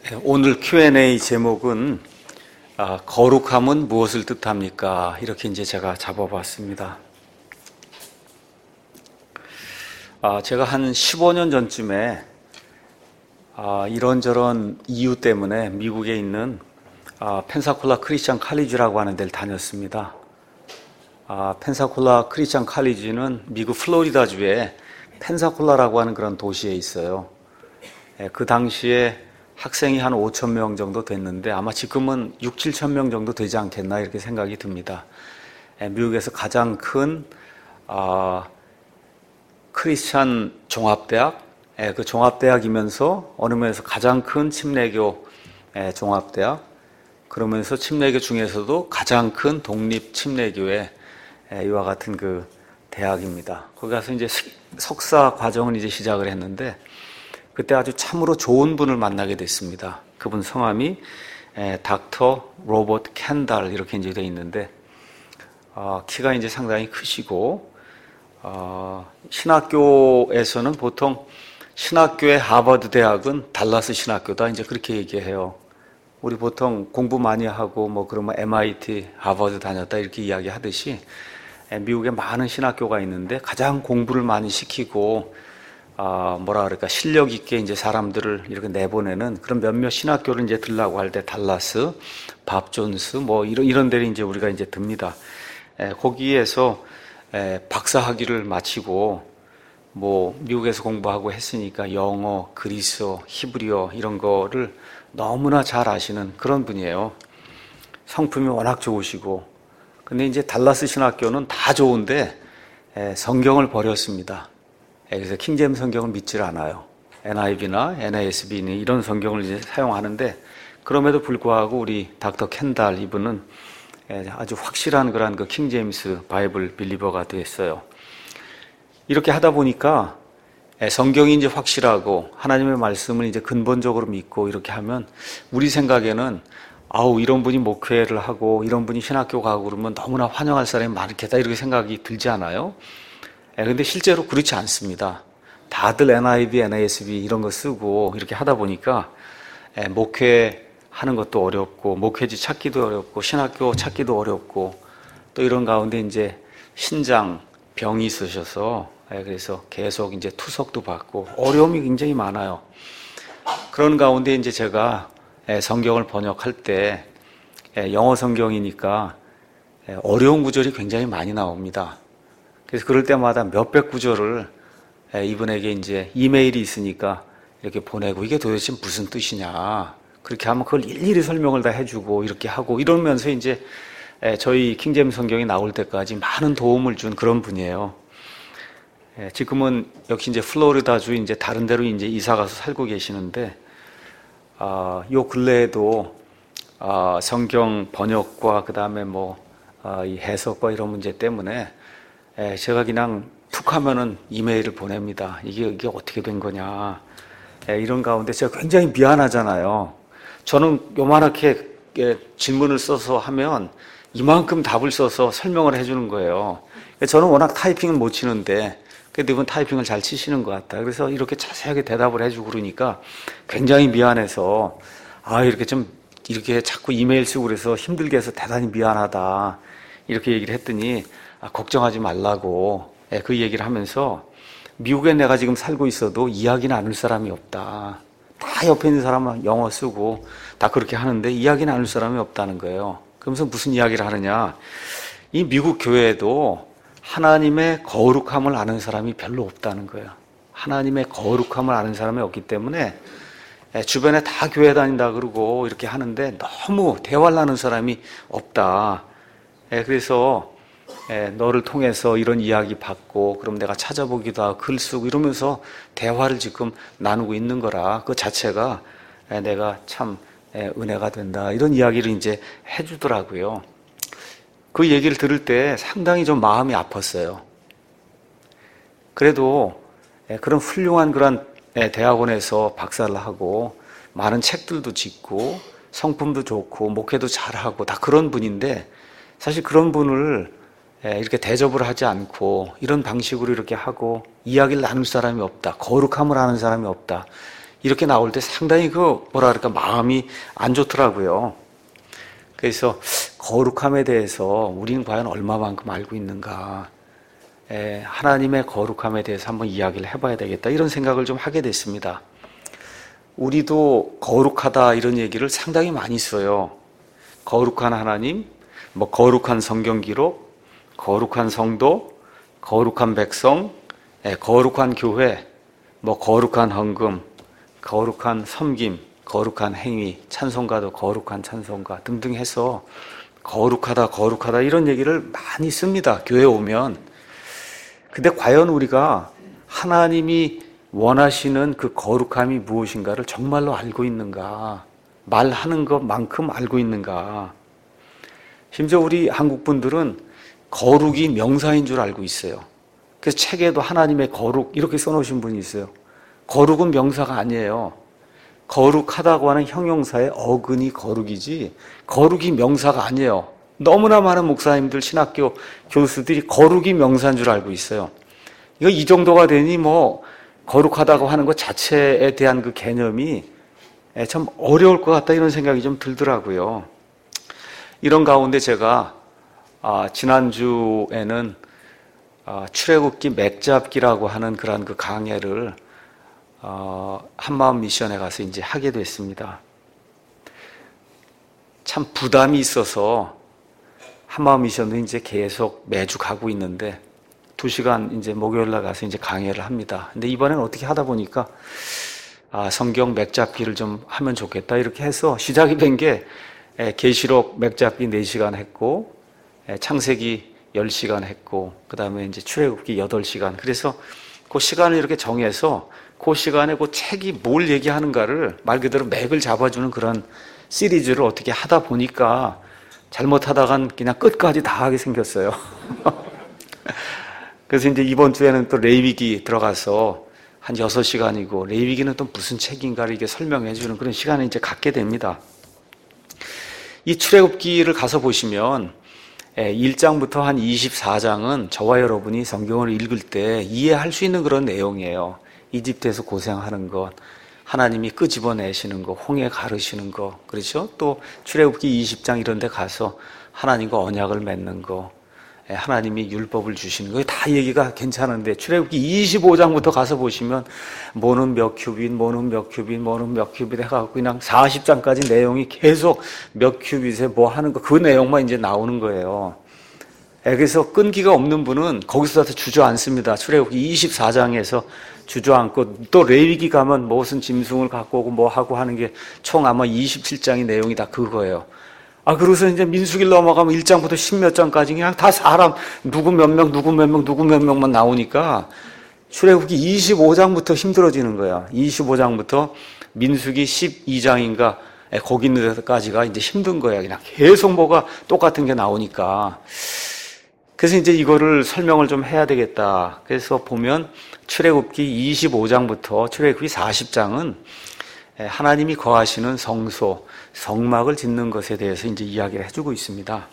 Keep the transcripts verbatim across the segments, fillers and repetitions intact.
오늘 큐 앤 에이 제목은 아, 거룩함은 무엇을 뜻합니까? 이렇게 이제 제가 잡아봤습니다. 아, 제가 한 십오 년 전쯤에 아, 이런저런 이유 때문에 미국에 있는 아, 펜사콜라 크리스천 칼리지라고 하는 데를 다녔습니다. 아, 펜사콜라 크리스천 칼리지는 미국 플로리다주에 펜사콜라라고 하는 그런 도시에 있어요. 예, 그 당시에 학생이 한 오천 명 정도 됐는데 아마 지금은 육천, 칠천 명 정도 되지 않겠나 이렇게 생각이 듭니다. 예, 미국에서 가장 큰 어, 크리스천 종합대학, 예, 그 종합대학이면서 어느 면에서 가장 큰 침례교 예, 종합대학, 그러면서 침례교 중에서도 가장 큰 독립 침례교회 예, 이와 같은 그 대학입니다. 거기 가서 이제 석사 과정을 이제 시작을 했는데 그때 아주 참으로 좋은 분을 만나게 됐습니다. 그분 성함이 에, 닥터 로버트 캔달 이렇게 이제 되어 있는데 어, 키가 이제 상당히 크시고 어, 신학교에서는 보통 신학교의 하버드 대학은 달라스 신학교다 이제 그렇게 얘기해요. 우리 보통 공부 많이 하고 뭐 그러면 엠 아이 티, 하버드 다녔다 이렇게 이야기하듯이 에, 미국에 많은 신학교가 있는데 가장 공부를 많이 시키고 아, 뭐라 그럴까, 실력 있게 이제 사람들을 이렇게 내보내는 그런 몇몇 신학교를 이제 들라고 할 때 달라스, 밥 존스, 뭐 이런, 이런 데를 이제 우리가 이제 듭니다. 에, 거기에서 에, 박사 학위를 마치고 뭐 미국에서 공부하고 했으니까 영어, 그리스어, 히브리어 이런 거를 너무나 잘 아시는 그런 분이에요. 성품이 워낙 좋으시고. 근데 이제 달라스 신학교는 다 좋은데 에, 성경을 버렸습니다. 그래서 킹제임스 성경을 믿질 않아요. 엔 아이 비나 엔 에이 에스 비는 이런 성경을 이제 사용하는데 그럼에도 불구하고 우리 닥터 캔달 이분은 아주 확실한 그런 그 킹제임스 바이블 빌리버가 됐어요. 이렇게 하다 보니까 성경이 이제 확실하고 하나님의 말씀을 이제 근본적으로 믿고 이렇게 하면 우리 생각에는 아우 이런 분이 목회를 하고 이런 분이 신학교 가고 그러면 너무나 환영할 사람이 많겠다 이렇게 생각이 들지 않아요? 그런데 실제로 그렇지 않습니다. 다들 엔 아이 비, 엔 에이 에스 비 이런 거 쓰고 이렇게 하다 보니까 목회하는 것도 어렵고 목회지 찾기도 어렵고 신학교 찾기도 어렵고 또 이런 가운데 이제 신장 병이 있으셔서 그래서 계속 이제 투석도 받고 어려움이 굉장히 많아요. 그런 가운데 이제 제가 성경을 번역할 때 영어 성경이니까 어려운 구절이 굉장히 많이 나옵니다. 그래서 그럴 때마다 몇백 구절을 이분에게 이제 이메일이 있으니까 이렇게 보내고 이게 도대체 무슨 뜻이냐. 그렇게 하면 그걸 일일이 설명을 다 해주고 이렇게 하고 이러면서 이제 저희 킹제임스 성경이 나올 때까지 많은 도움을 준 그런 분이에요. 지금은 역시 이제 플로리다주 이제 다른 데로 이제 이사 가서 살고 계시는데, 아, 요 근래에도 아, 성경 번역과 그 다음에 뭐, 아, 이 해석과 이런 문제 때문에 예, 제가 그냥 툭 하면은 이메일을 보냅니다. 이게, 이게 어떻게 된 거냐. 예, 이런 가운데 제가 굉장히 미안하잖아요. 저는 요만하게 예, 질문을 써서 하면 이만큼 답을 써서 설명을 해주는 거예요. 저는 워낙 타이핑을 못 치는데, 근데 이분 타이핑을 잘 치시는 것 같다. 그래서 이렇게 자세하게 대답을 해주고 그러니까 굉장히 미안해서, 아, 이렇게 좀, 이렇게 자꾸 이메일 쓰고 그래서 힘들게 해서 대단히 미안하다. 이렇게 얘기를 했더니, 아, 걱정하지 말라고 예, 그 얘기를 하면서 미국에 내가 지금 살고 있어도 이야기 나눌 사람이 없다. 다 옆에 있는 사람은 영어 쓰고 다 그렇게 하는데 이야기 나눌 사람이 없다는 거예요. 그러면서 무슨 이야기를 하느냐. 이 미국 교회에도 하나님의 거룩함을 아는 사람이 별로 없다는 거예요. 하나님의 거룩함을 아는 사람이 없기 때문에 예, 주변에 다 교회 다닌다 그러고 이렇게 하는데 너무 대화를 나누는 사람이 없다. 예, 그래서 예, 너를 통해서 이런 이야기 받고 그럼 내가 찾아보기도 하고 글 쓰고 이러면서 대화를 지금 나누고 있는 거라 그 자체가 예, 내가 참 예, 은혜가 된다 이런 이야기를 이제 해주더라고요. 그 얘기를 들을 때 상당히 좀 마음이 아팠어요. 그래도 예, 그런 훌륭한 그런 예, 대학원에서 박사를 하고 많은 책들도 짓고 성품도 좋고 목회도 잘하고 다 그런 분인데 사실 그런 분을 이렇게 대접을 하지 않고 이런 방식으로 이렇게 하고 이야기를 나눌 사람이 없다. 거룩함을 아는 사람이 없다. 이렇게 나올 때 상당히 그 뭐라 그럴까 마음이 안 좋더라고요. 그래서 거룩함에 대해서 우리는 과연 얼마만큼 알고 있는가, 에, 하나님의 거룩함에 대해서 한번 이야기를 해봐야 되겠다 이런 생각을 좀 하게 됐습니다. 우리도 거룩하다 이런 얘기를 상당히 많이 써요. 거룩한 하나님, 뭐 거룩한 성경 기록, 거룩한 성도, 거룩한 백성, 에, 거룩한 교회, 뭐 거룩한 헌금, 거룩한 섬김, 거룩한 행위, 찬송가도 거룩한 찬송가 등등 해서 거룩하다 거룩하다 이런 얘기를 많이 씁니다. 교회에 오면. 근데 과연 우리가 하나님이 원하시는 그 거룩함이 무엇인가를 정말로 알고 있는가, 말하는 것만큼 알고 있는가. 심지어 우리 한국 분들은 거룩이 명사인 줄 알고 있어요. 그래서 책에도 하나님의 거룩 이렇게 써놓으신 분이 있어요. 거룩은 명사가 아니에요. 거룩하다고 하는 형용사의 어근이 거룩이지 거룩이 명사가 아니에요. 너무나 많은 목사님들, 신학교 교수들이 거룩이 명사인 줄 알고 있어요. 이거 이 정도가 되니 뭐 거룩하다고 하는 것 자체에 대한 그 개념이 참 어려울 것 같다 이런 생각이 좀 들더라고요. 이런 가운데 제가 아, 지난주에는 아, 출애굽기 맥잡기라고 하는 그런 그 강해를 어, 한마음 미션에 가서 이제 하게 됐습니다. 참 부담이 있어서 한마음 미션도 이제 계속 매주 가고 있는데 두 시간 이제 목요일 날 가서 이제 강해를 합니다. 근데 이번엔 어떻게 하다 보니까 아, 성경 맥잡기를 좀 하면 좋겠다 이렇게 해서 시작이 된 게 계시록 맥잡기 네 시간 했고 에, 창세기 열 시간 했고 그 다음에 이제 출애굽기 여덟 시간. 그래서 그 시간을 이렇게 정해서 그 시간에 그 책이 뭘 얘기하는가를 말 그대로 맥을 잡아주는 그런 시리즈를 어떻게 하다 보니까 잘못하다간 그냥 끝까지 다 하게 생겼어요. 그래서 이제 이번 주에는 또 레위기 들어가서 한 여섯 시간이고 레위기는 또 무슨 책인가를 이게 설명해 주는 그런 시간을 이제 갖게 됩니다. 이 출애굽기를 가서 보시면 일 장부터 한 이십사 장은 저와 여러분이 성경을 읽을 때 이해할 수 있는 그런 내용이에요. 이집트에서 고생하는 것, 하나님이 끄집어내시는 것, 홍해 가르시는 것, 그렇죠? 또 출애굽기 이십 장 이런 데 가서 하나님과 언약을 맺는 것, 하나님이 율법을 주시는 거 다 얘기가 괜찮은데 출애굽기 이십오 장부터 가서 보시면 뭐는 몇 큐빗, 뭐는 몇 큐빗, 뭐는 몇 큐빗 해갖고 그냥 사십 장까지 내용이 계속 몇 큐빗에 뭐 하는 거 그 내용만 이제 나오는 거예요. 그래서 끈기가 없는 분은 거기서 다 주저앉습니다. 출애굽기 이십사 장에서 주저앉고 또 레위기 가면 무슨 짐승을 갖고 오고 뭐 하고 하는 게 총 아마 이십칠 장의 내용이 다 그거예요. 아, 그래서 이제 민수기를 넘어가면 일 장부터 십몇 장까지 그냥 다 사람, 누구 몇 명, 누구 몇 명, 누구 몇 명만 나오니까 출애굽기 이십오 장부터 힘들어지는 거야. 이십오 장부터 민수기 십이 장인가 거기 있는 데까지가 이제 힘든 거야. 그냥 계속 뭐가 똑같은 게 나오니까. 그래서 이제 이거를 설명을 좀 해야 되겠다. 그래서 보면 출애굽기 이십오 장부터 출애굽기 사십 장은 하나님이 거하시는 성소, 성막을 짓는 것에 대해서 이제 이야기를 해주고 있습니다.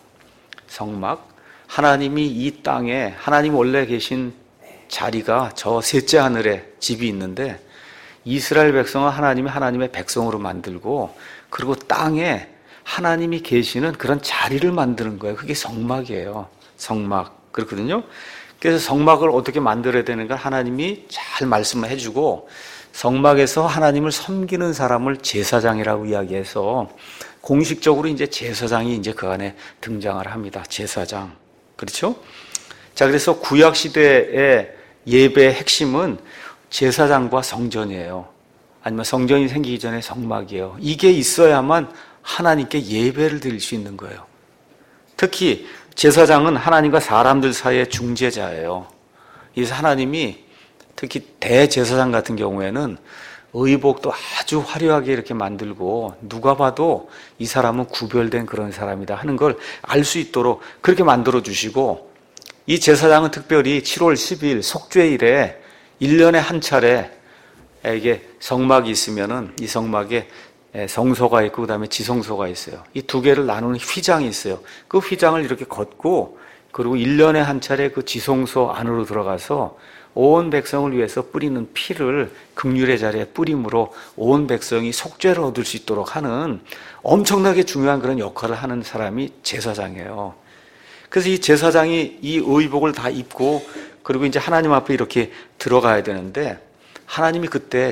성막. 하나님이 이 땅에, 하나님 원래 계신 자리가 저 셋째 하늘에 집이 있는데 이스라엘 백성은 하나님이 하나님의 백성으로 만들고 그리고 땅에 하나님이 계시는 그런 자리를 만드는 거예요. 그게 성막이에요. 성막. 그렇거든요. 그래서 성막을 어떻게 만들어야 되는가 하나님이 잘 말씀을 해주고 성막에서 하나님을 섬기는 사람을 제사장이라고 이야기해서 공식적으로 이제 제사장이 이제 그 안에 등장을 합니다. 제사장. 그렇죠? 자, 그래서 구약 시대의 예배의 핵심은 제사장과 성전이에요. 아니면 성전이 생기기 전에 성막이에요. 이게 있어야만 하나님께 예배를 드릴 수 있는 거예요. 특히 제사장은 하나님과 사람들 사이의 중재자예요. 그래서 하나님이 특히 대제사장 같은 경우에는 의복도 아주 화려하게 이렇게 만들고 누가 봐도 이 사람은 구별된 그런 사람이다 하는 걸 알 수 있도록 그렇게 만들어 주시고 이 제사장은 특별히 칠월 십일 속죄일에 일 년에 한 차례 이게 성막이 있으면은 이 성막에 성소가 있고 그다음에 지성소가 있어요. 이 두 개를 나누는 휘장이 있어요. 그 휘장을 이렇게 걷고 그리고 일 년에 한 차례 그 지성소 안으로 들어가서 온 백성을 위해서 뿌리는 피를 긍휼의 자리에 뿌림으로 온 백성이 속죄를 얻을 수 있도록 하는 엄청나게 중요한 그런 역할을 하는 사람이 제사장이에요. 그래서 이 제사장이 이 의복을 다 입고 그리고 이제 하나님 앞에 이렇게 들어가야 되는데 하나님이 그때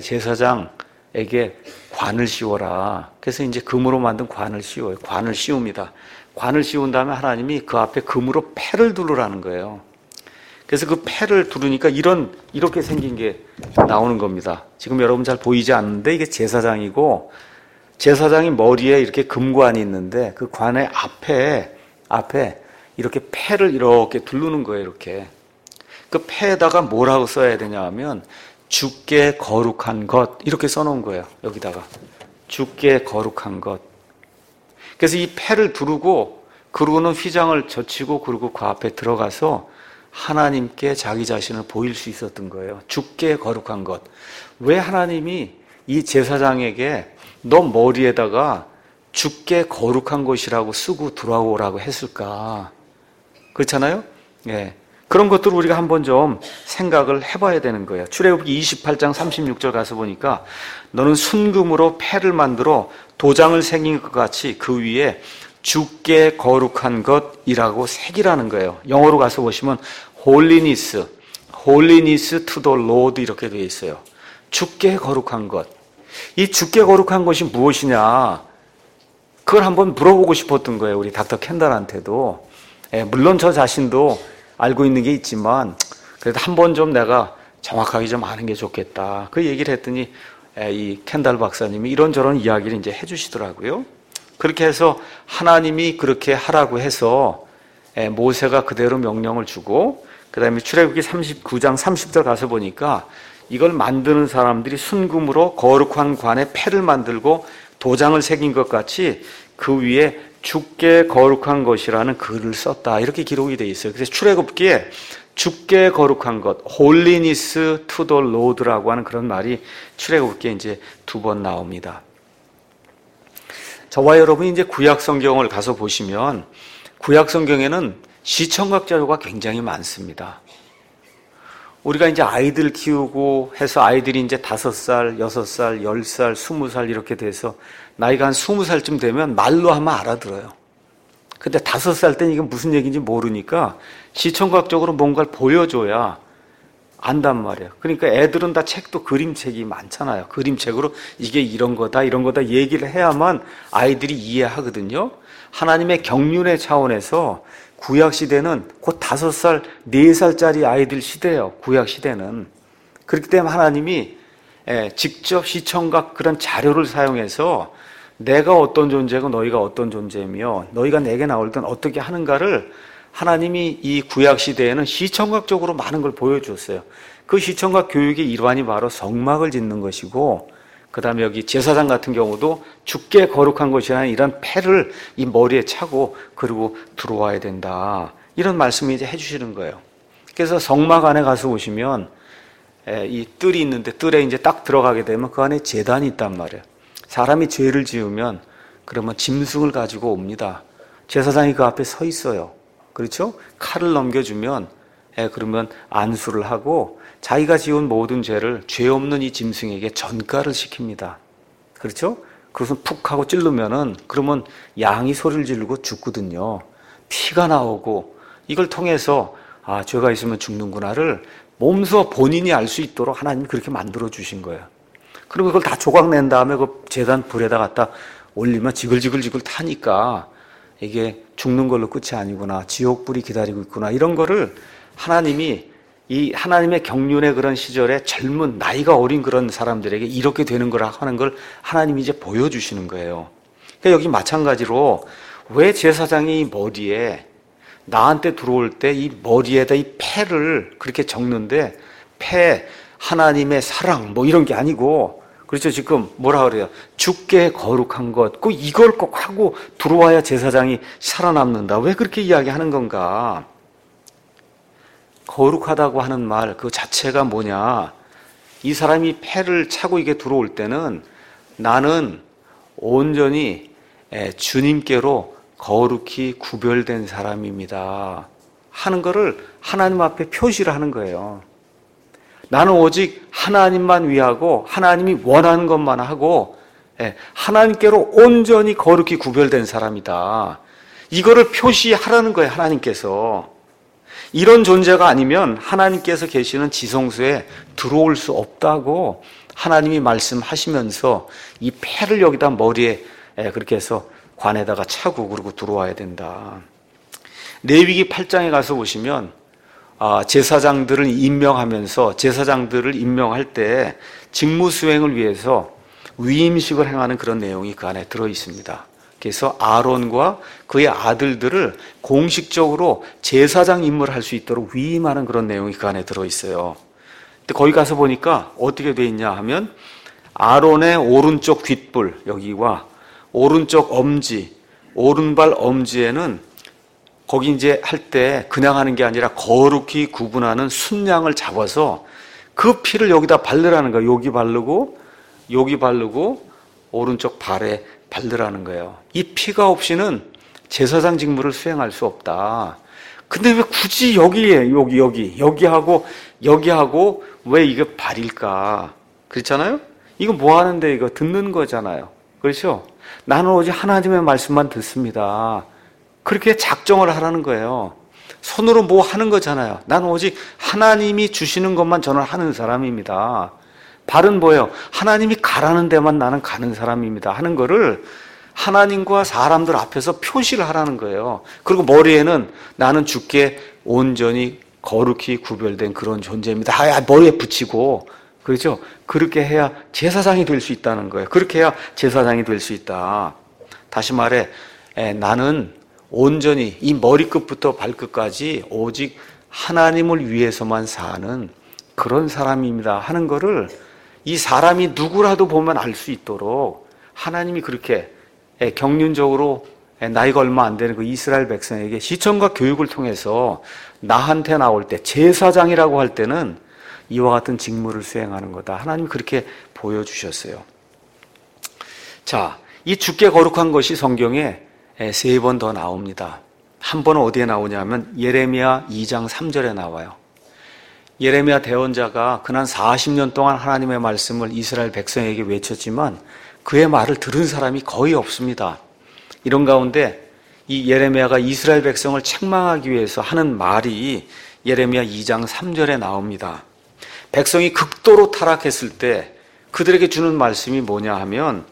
제사장에게 관을 씌워라. 그래서 이제 금으로 만든 관을 씌워요. 관을 씌웁니다. 관을 씌운 다음에 하나님이 그 앞에 금으로 패를 두르라는 거예요. 그래서 그 패를 두르니까 이런 이렇게 생긴 게 나오는 겁니다. 지금 여러분 잘 보이지 않는데 이게 제사장이고 제사장이 머리에 이렇게 금관이 있는데 그 관의 앞에 앞에 이렇게 패를 이렇게 두르는 거예요. 이렇게 그 패에다가 뭐라고 써야 되냐 하면 주께 거룩한 것 이렇게 써놓은 거예요. 여기다가 주께 거룩한 것. 그래서 이 패를 두르고 그러고는 휘장을 젖히고 그리고 그 앞에 들어가서 하나님께 자기 자신을 보일 수 있었던 거예요. 주께 거룩한 것. 왜 하나님이 이 제사장에게 너 머리에다가 주께 거룩한 것이라고 쓰고 들어오라고 했을까? 그렇잖아요? 예. 그런 것들을 우리가 한번 좀 생각을 해봐야 되는 거예요. 출애굽기 이십팔 장 삼십육 절 가서 보니까 너는 순금으로 패를 만들어 도장을 새긴 것 같이 그 위에 주께 거룩한 것이라고 새기라는 거예요. 영어로 가서 보시면 holiness, holiness to the Lord 이렇게 되어 있어요. 주께 거룩한 것. 이 주께 거룩한 것이 무엇이냐? 그걸 한번 물어보고 싶었던 거예요. 우리 닥터 캔달한테도. 예, 물론 저 자신도 알고 있는 게 있지만 그래도 한번 좀 내가 정확하게 좀 아는 게 좋겠다. 그 얘기를 했더니 이 캔달 박사님이 이런저런 이야기를 이제 해주시더라고요. 그렇게 해서 하나님이 그렇게 하라고 해서 모세가 그대로 명령을 주고 그 다음에 출애굽기 삼십구 장 삼십 절 가서 보니까 이걸 만드는 사람들이 순금으로 거룩한 관에 패를 만들고 도장을 새긴 것 같이 그 위에 주께 거룩한 것이라는 글을 썼다. 이렇게 기록이 되어 있어요. 그래서 출애굽기에 주께 거룩한 것, holiness to the Lord라고 하는 그런 말이 출애굽기에 이제 두 번 나옵니다. 저와 여러분이 이제 구약 성경을 가서 보시면 구약 성경에는 시청각 자료가 굉장히 많습니다. 우리가 이제 아이들 키우고 해서 아이들이 이제 다섯 살, 여섯 살, 열 살, 스무 살 이렇게 돼서 나이가 한 스무 살쯤 되면 말로 하면 알아들어요. 근데 다섯 살 때는 이게 무슨 얘기인지 모르니까 시청각적으로 뭔가를 보여줘야 안단 말이에요. 그러니까 애들은 다 책도 그림책이 많잖아요. 그림책으로 이게 이런 거다, 이런 거다 얘기를 해야만 아이들이 이해하거든요. 하나님의 경륜의 차원에서 구약 시대는 곧 다섯 살, 네 살짜리 아이들 시대예요. 구약 시대는. 그렇기 때문에 하나님이 직접 시청각 그런 자료를 사용해서 내가 어떤 존재고 너희가 어떤 존재며 너희가 내게 나올 땐 어떻게 하는가를 하나님이 이 구약 시대에는 시청각적으로 많은 걸 보여주었어요. 그 시청각 교육의 일환이 바로 성막을 짓는 것이고 그 다음에 여기 제사장 같은 경우도 주께 거룩한 것이라는 이런 패를 이 머리에 차고 그리고 들어와야 된다. 이런 말씀을 이제 해주시는 거예요. 그래서 성막 안에 가서 보시면 이 뜰이 있는데 뜰에 이제 딱 들어가게 되면 그 안에 제단이 있단 말이에요. 사람이 죄를 지으면 그러면 짐승을 가지고 옵니다. 제사장이 그 앞에 서 있어요. 그렇죠? 칼을 넘겨주면 예, 그러면 안수를 하고 자기가 지은 모든 죄를 죄 없는 이 짐승에게 전가를 시킵니다. 그렇죠? 그것은 푹 하고 찌르면은 그러면 양이 소리를 지르고 죽거든요. 피가 나오고 이걸 통해서 아 죄가 있으면 죽는구나를 몸소 본인이 알 수 있도록 하나님이 그렇게 만들어 주신 거예요. 그리고 그걸 다 조각 낸 다음에 그 제단 불에다 갖다 올리면 지글지글지글 타니까 이게 죽는 걸로 끝이 아니구나. 지옥불이 기다리고 있구나. 이런 거를 하나님이 이 하나님의 경륜의 그런 시절에 젊은 나이가 어린 그런 사람들에게 이렇게 되는 거라 하는 걸 하나님이 이제 보여주시는 거예요. 그러니까 여기 마찬가지로 왜 제사장이 머리에 나한테 들어올 때 이 머리에다 이 패를 그렇게 적는데 패 하나님의 사랑 뭐 이런 게 아니고 그렇죠. 지금 뭐라 그래요? 주께 거룩한 것. 꼭 이걸 꼭 하고 들어와야 제사장이 살아남는다. 왜 그렇게 이야기하는 건가? 거룩하다고 하는 말 그 자체가 뭐냐? 이 사람이 패를 차고 이게 들어올 때는 나는 온전히 주님께로 거룩히 구별된 사람입니다. 하는 거를 하나님 앞에 표시를 하는 거예요. 나는 오직 하나님만 위하고 하나님이 원하는 것만 하고 하나님께로 온전히 거룩히 구별된 사람이다. 이거를 표시하라는 거예요, 하나님께서. 이런 존재가 아니면 하나님께서 계시는 지성소에 들어올 수 없다고 하나님이 말씀하시면서 이 패를 여기다 머리에 그렇게 해서 관에다가 차고 그러고 들어와야 된다. 레위기 팔 장에 가서 보시면 제사장들을 임명하면서 제사장들을 임명할 때 직무 수행을 위해서 위임식을 행하는 그런 내용이 그 안에 들어 있습니다. 그래서 아론과 그의 아들들을 공식적으로 제사장 임무를 할 수 있도록 위임하는 그런 내용이 그 안에 들어 있어요. 근데 거기 가서 보니까 어떻게 돼 있냐 하면 아론의 오른쪽 귓불 여기와 오른쪽 엄지, 오른발 엄지에는 거기 이제 할 때 그냥 하는 게 아니라 거룩히 구분하는 순양을 잡아서 그 피를 여기다 바르라는 거예요. 여기 바르고 여기 바르고 오른쪽 발에 바르라는 거예요. 이 피가 없이는 제사장 직무를 수행할 수 없다. 근데 왜 굳이 여기에 여기 여기 여기 하고 여기 하고 왜 이거 바릴까? 그렇잖아요? 이거 뭐 하는데 이거 듣는 거잖아요. 그렇죠? 나는 오직 하나님의 말씀만 듣습니다. 그렇게 작정을 하라는 거예요. 손으로 뭐 하는 거잖아요. 나는 오직 하나님이 주시는 것만 저는 하는 사람입니다. 발은 뭐예요? 하나님이 가라는 데만 나는 가는 사람입니다 하는 거를 하나님과 사람들 앞에서 표시를 하라는 거예요. 그리고 머리에는 나는 주께 온전히 거룩히 구별된 그런 존재입니다. 아, 머리에 붙이고, 그렇죠? 그렇게 해야 제사장이 될 수 있다는 거예요. 그렇게 해야 제사장이 될 수 있다. 다시 말해, 에, 나는 온전히 이 머리끝부터 발끝까지 오직 하나님을 위해서만 사는 그런 사람입니다 하는 거를 이 사람이 누구라도 보면 알 수 있도록 하나님이 그렇게 경륜적으로 나이가 얼마 안 되는 그 이스라엘 백성에게 시청과 교육을 통해서 나한테 나올 때 제사장이라고 할 때는 이와 같은 직무를 수행하는 거다. 하나님이 그렇게 보여주셨어요. 자, 이 주께 거룩한 것이 성경에 세 번 더 나옵니다. 한 번은 어디에 나오냐면 예레미야 이 장 삼 절에 나와요. 예레미야 대언자가 그난 사십 년 동안 하나님의 말씀을 이스라엘 백성에게 외쳤지만 그의 말을 들은 사람이 거의 없습니다. 이런 가운데 이 예레미야가 이스라엘 백성을 책망하기 위해서 하는 말이 예레미야 이 장 삼 절에 나옵니다. 백성이 극도로 타락했을 때 그들에게 주는 말씀이 뭐냐 하면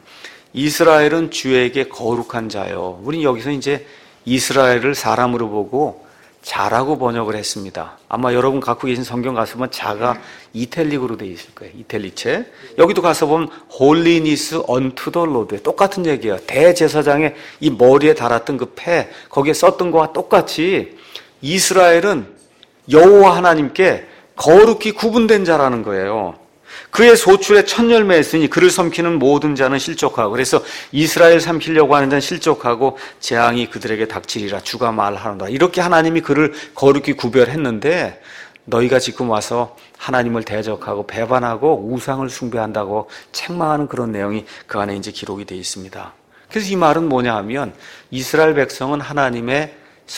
이스라엘은 주에게 거룩한 자요. 우린 여기서 이제 이스라엘을 사람으로 보고 자라고 번역을 했습니다. 아마 여러분 갖고 계신 성경 가서 보면 자가 이탈릭으로 되어 있을 거예요. 이탈리체. 여기도 가서 보면 Holiness unto the Lord. 똑같은 얘기예요. 대제사장의 이 머리에 달았던 그 패, 거기에 썼던 거와 똑같이 이스라엘은 여호와 하나님께 거룩히 구분된 자라는 거예요. 그의 소출에 첫 열매였으니 그를 섬기는 모든 자는 실족하고, 그래서 이스라엘 삼키려고 하는 자는 실족하고 재앙이 그들에게 닥치리라 주가 말하노라. 이렇게 하나님이 그를 거룩히 구별했는데 너희가 지금 와서 하나님을 대적하고 배반하고 우상을 숭배한다고 책망하는 그런 내용이 그 안에 이제 기록이 되어 있습니다. 그래서 이 말은 뭐냐 하면 이스라엘 백성은 하나님의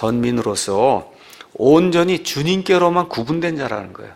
선민으로서 온전히 주님께로만 구분된 자라는 거예요.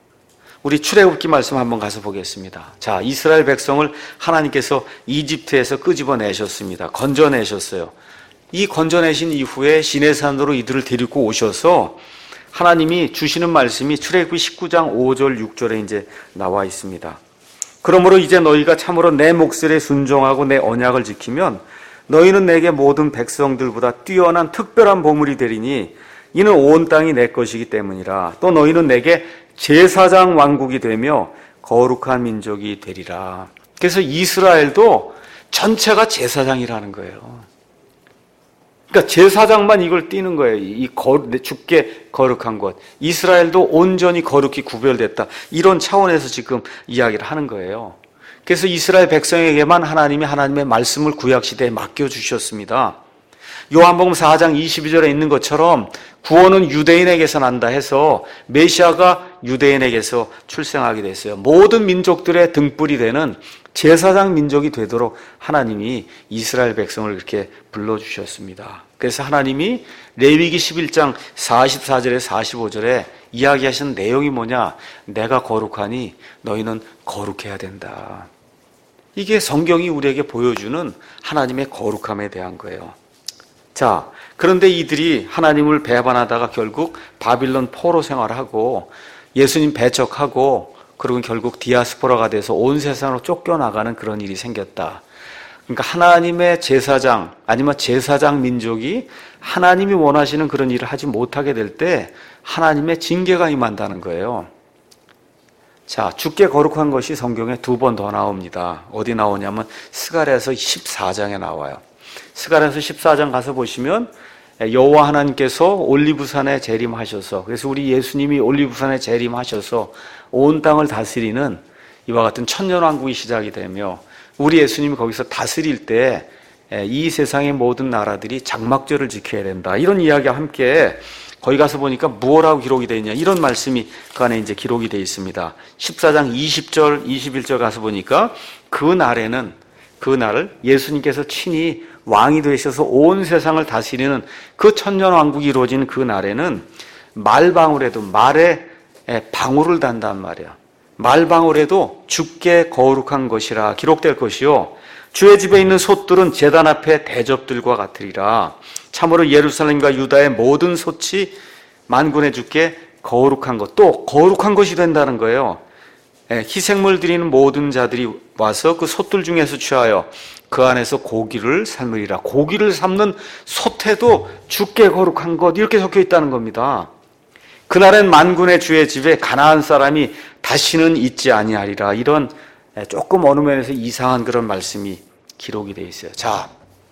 우리 출애굽기 말씀 한번 가서 보겠습니다. 자, 이스라엘 백성을 하나님께서 이집트에서 끄집어내셨습니다. 건져내셨어요. 이 건져내신 이후에 시내산으로 이들을 데리고 오셔서 하나님이 주시는 말씀이 출애굽기 십구 장 오 절 육 절에 이제 나와 있습니다. 그러므로 이제 너희가 참으로 내 목소리에 순종하고 내 언약을 지키면 너희는 내게 모든 백성들보다 뛰어난 특별한 보물이 되리니 이는 온 땅이 내 것이기 때문이라. 또 너희는 내게 제사장 왕국이 되며 거룩한 민족이 되리라. 그래서 이스라엘도 전체가 제사장이라는 거예요. 그러니까 제사장만 이걸 띠는 거예요. 이 주께 거룩한 것. 이스라엘도 온전히 거룩히 구별됐다. 이런 차원에서 지금 이야기를 하는 거예요. 그래서 이스라엘 백성에게만 하나님이 하나님의 말씀을 구약시대에 맡겨주셨습니다. 요한복음 사 장 이십이 절에 있는 것처럼 구원은 유대인에게서 난다 해서 메시아가 유대인에게서 출생하게 됐어요. 모든 민족들의 등불이 되는 제사장 민족이 되도록 하나님이 이스라엘 백성을 그렇게 불러주셨습니다. 그래서 하나님이 레위기 십일 장 사십사 절에 사십오 절에 이야기하신 내용이 뭐냐? 내가 거룩하니 너희는 거룩해야 된다. 이게 성경이 우리에게 보여주는 하나님의 거룩함에 대한 거예요. 자, 그런데 이들이 하나님을 배반하다가 결국 바빌론 포로 생활하고 예수님 배척하고 그리고 결국 디아스포라가 돼서 온 세상으로 쫓겨나가는 그런 일이 생겼다. 그러니까 하나님의 제사장 아니면 제사장 민족이 하나님이 원하시는 그런 일을 하지 못하게 될 때 하나님의 징계가 임한다는 거예요. 자, 주께 거룩한 것이 성경에 두 번 더 나옵니다. 어디 나오냐면 스가랴서 십사 장에 나와요. 스가랴서 십사 장 가서 보시면 여호와 하나님께서 올리브산에 재림하셔서, 그래서 우리 예수님이 올리브산에 재림하셔서 온 땅을 다스리는 이와 같은 천년왕국이 시작이 되며 우리 예수님이 거기서 다스릴 때 이 세상의 모든 나라들이 장막절을 지켜야 된다. 이런 이야기와 함께 거기 가서 보니까 무엇라고 기록이 되어 있냐, 이런 말씀이 그 안에 이제 기록이 되어 있습니다. 십사 장 이십 절 이십일 절 가서 보니까 그 날에는, 그 날을 예수님께서 친히 왕이 되셔서 온 세상을 다스리는 그 천년왕국이 이루어지는 그 날에는 말방울에도, 말에 방울을 단단 말이야. 말방울에도 주께 거룩한 것이라 기록될 것이요 주의 집에 있는 솥들은 제단 앞에 대접들과 같으리라. 참으로 예루살렘과 유다의 모든 솥이 만군의 주께 거룩한 것, 또 거룩한 것이 된다는 거예요. 희생물 드리는 모든 자들이 와서 그 솥들 중에서 취하여 그 안에서 고기를 삶으리라. 고기를 삶는 솥에도 주께 거룩한 것, 이렇게 적혀 있다는 겁니다. 그날엔 만군의 주의 집에 가나안 사람이 다시는 있지 아니하리라. 이런 조금 어느 면에서 이상한 그런 말씀이 기록이 되어 있어요. 자,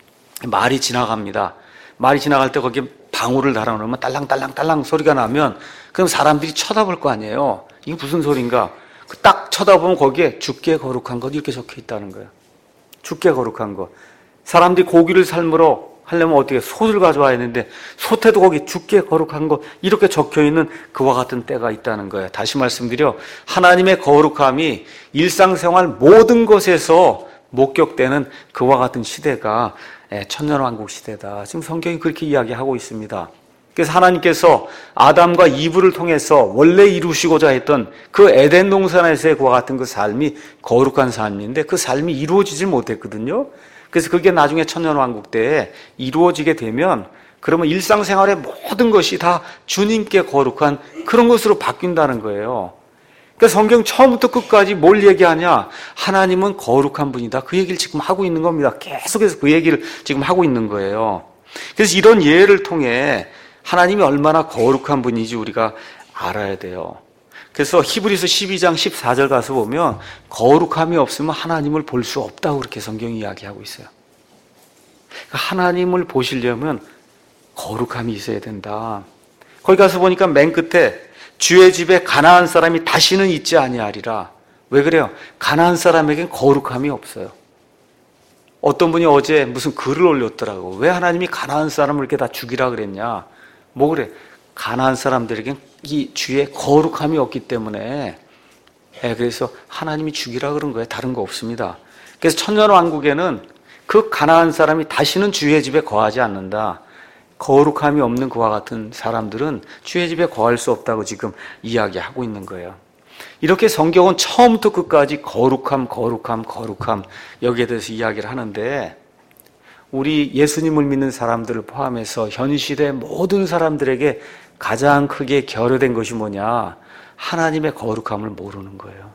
말이 지나갑니다. 말이 지나갈 때 거기에 방울을 달아놓으면 딸랑딸랑딸랑 소리가 나면 그럼 사람들이 쳐다볼 거 아니에요. 이게 무슨 소린가? 딱 쳐다보면 거기에 주께 거룩한 것 이렇게 적혀 있다는 거예요. 주께 거룩한 것. 사람들이 고기를 삶으러 하려면 어떻게 솥을 가져와야 했는데 솥에도 거기 주께 거룩한 것 이렇게 적혀있는 그와 같은 때가 있다는 거예요. 다시 말씀드려, 하나님의 거룩함이 일상생활 모든 것에서 목격되는 그와 같은 시대가 천년왕국 시대다. 지금 성경이 그렇게 이야기하고 있습니다. 그래서 하나님께서 아담과 이브를 통해서 원래 이루시고자 했던 그 에덴 동산에서의 그와 같은 그 삶이 거룩한 삶인데 그 삶이 이루어지질 못했거든요. 그래서 그게 나중에 천년왕국 때에 이루어지게 되면 그러면 일상생활의 모든 것이 다 주님께 거룩한 그런 것으로 바뀐다는 거예요. 그러니까 성경 처음부터 끝까지 뭘 얘기하냐? 하나님은 거룩한 분이다. 그 얘기를 지금 하고 있는 겁니다. 계속해서 그 얘기를 지금 하고 있는 거예요. 그래서 이런 예를 통해 하나님이 얼마나 거룩한 분인지 우리가 알아야 돼요. 그래서 히브리서 십이 장 십사 절 가서 보면 거룩함이 없으면 하나님을 볼 수 없다고 그렇게 성경이 이야기하고 있어요. 그러니까 하나님을 보시려면 거룩함이 있어야 된다. 거기 가서 보니까 맨 끝에 주의 집에 가나안 사람이 다시는 있지 아니하리라. 왜 그래요? 가나안 사람에겐 거룩함이 없어요. 어떤 분이 어제 무슨 글을 올렸더라고. 왜 하나님이 가나안 사람을 이렇게 다 죽이라 그랬냐? 뭐 그래? 가나안 사람들에겐 이 주의 거룩함이 없기 때문에, 예, 그래서 하나님이 죽이라 그런 거예요. 다른 거 없습니다. 그래서 천년왕국에는 그 가나안 사람이 다시는 주의 집에 거하지 않는다. 거룩함이 없는 그와 같은 사람들은 주의 집에 거할 수 없다고 지금 이야기하고 있는 거예요. 이렇게 성경은 처음부터 끝까지 거룩함, 거룩함, 거룩함 여기에 대해서 이야기를 하는데 우리 예수님을 믿는 사람들을 포함해서 현 시대 모든 사람들에게 가장 크게 결여된 것이 뭐냐? 하나님의 거룩함을 모르는 거예요.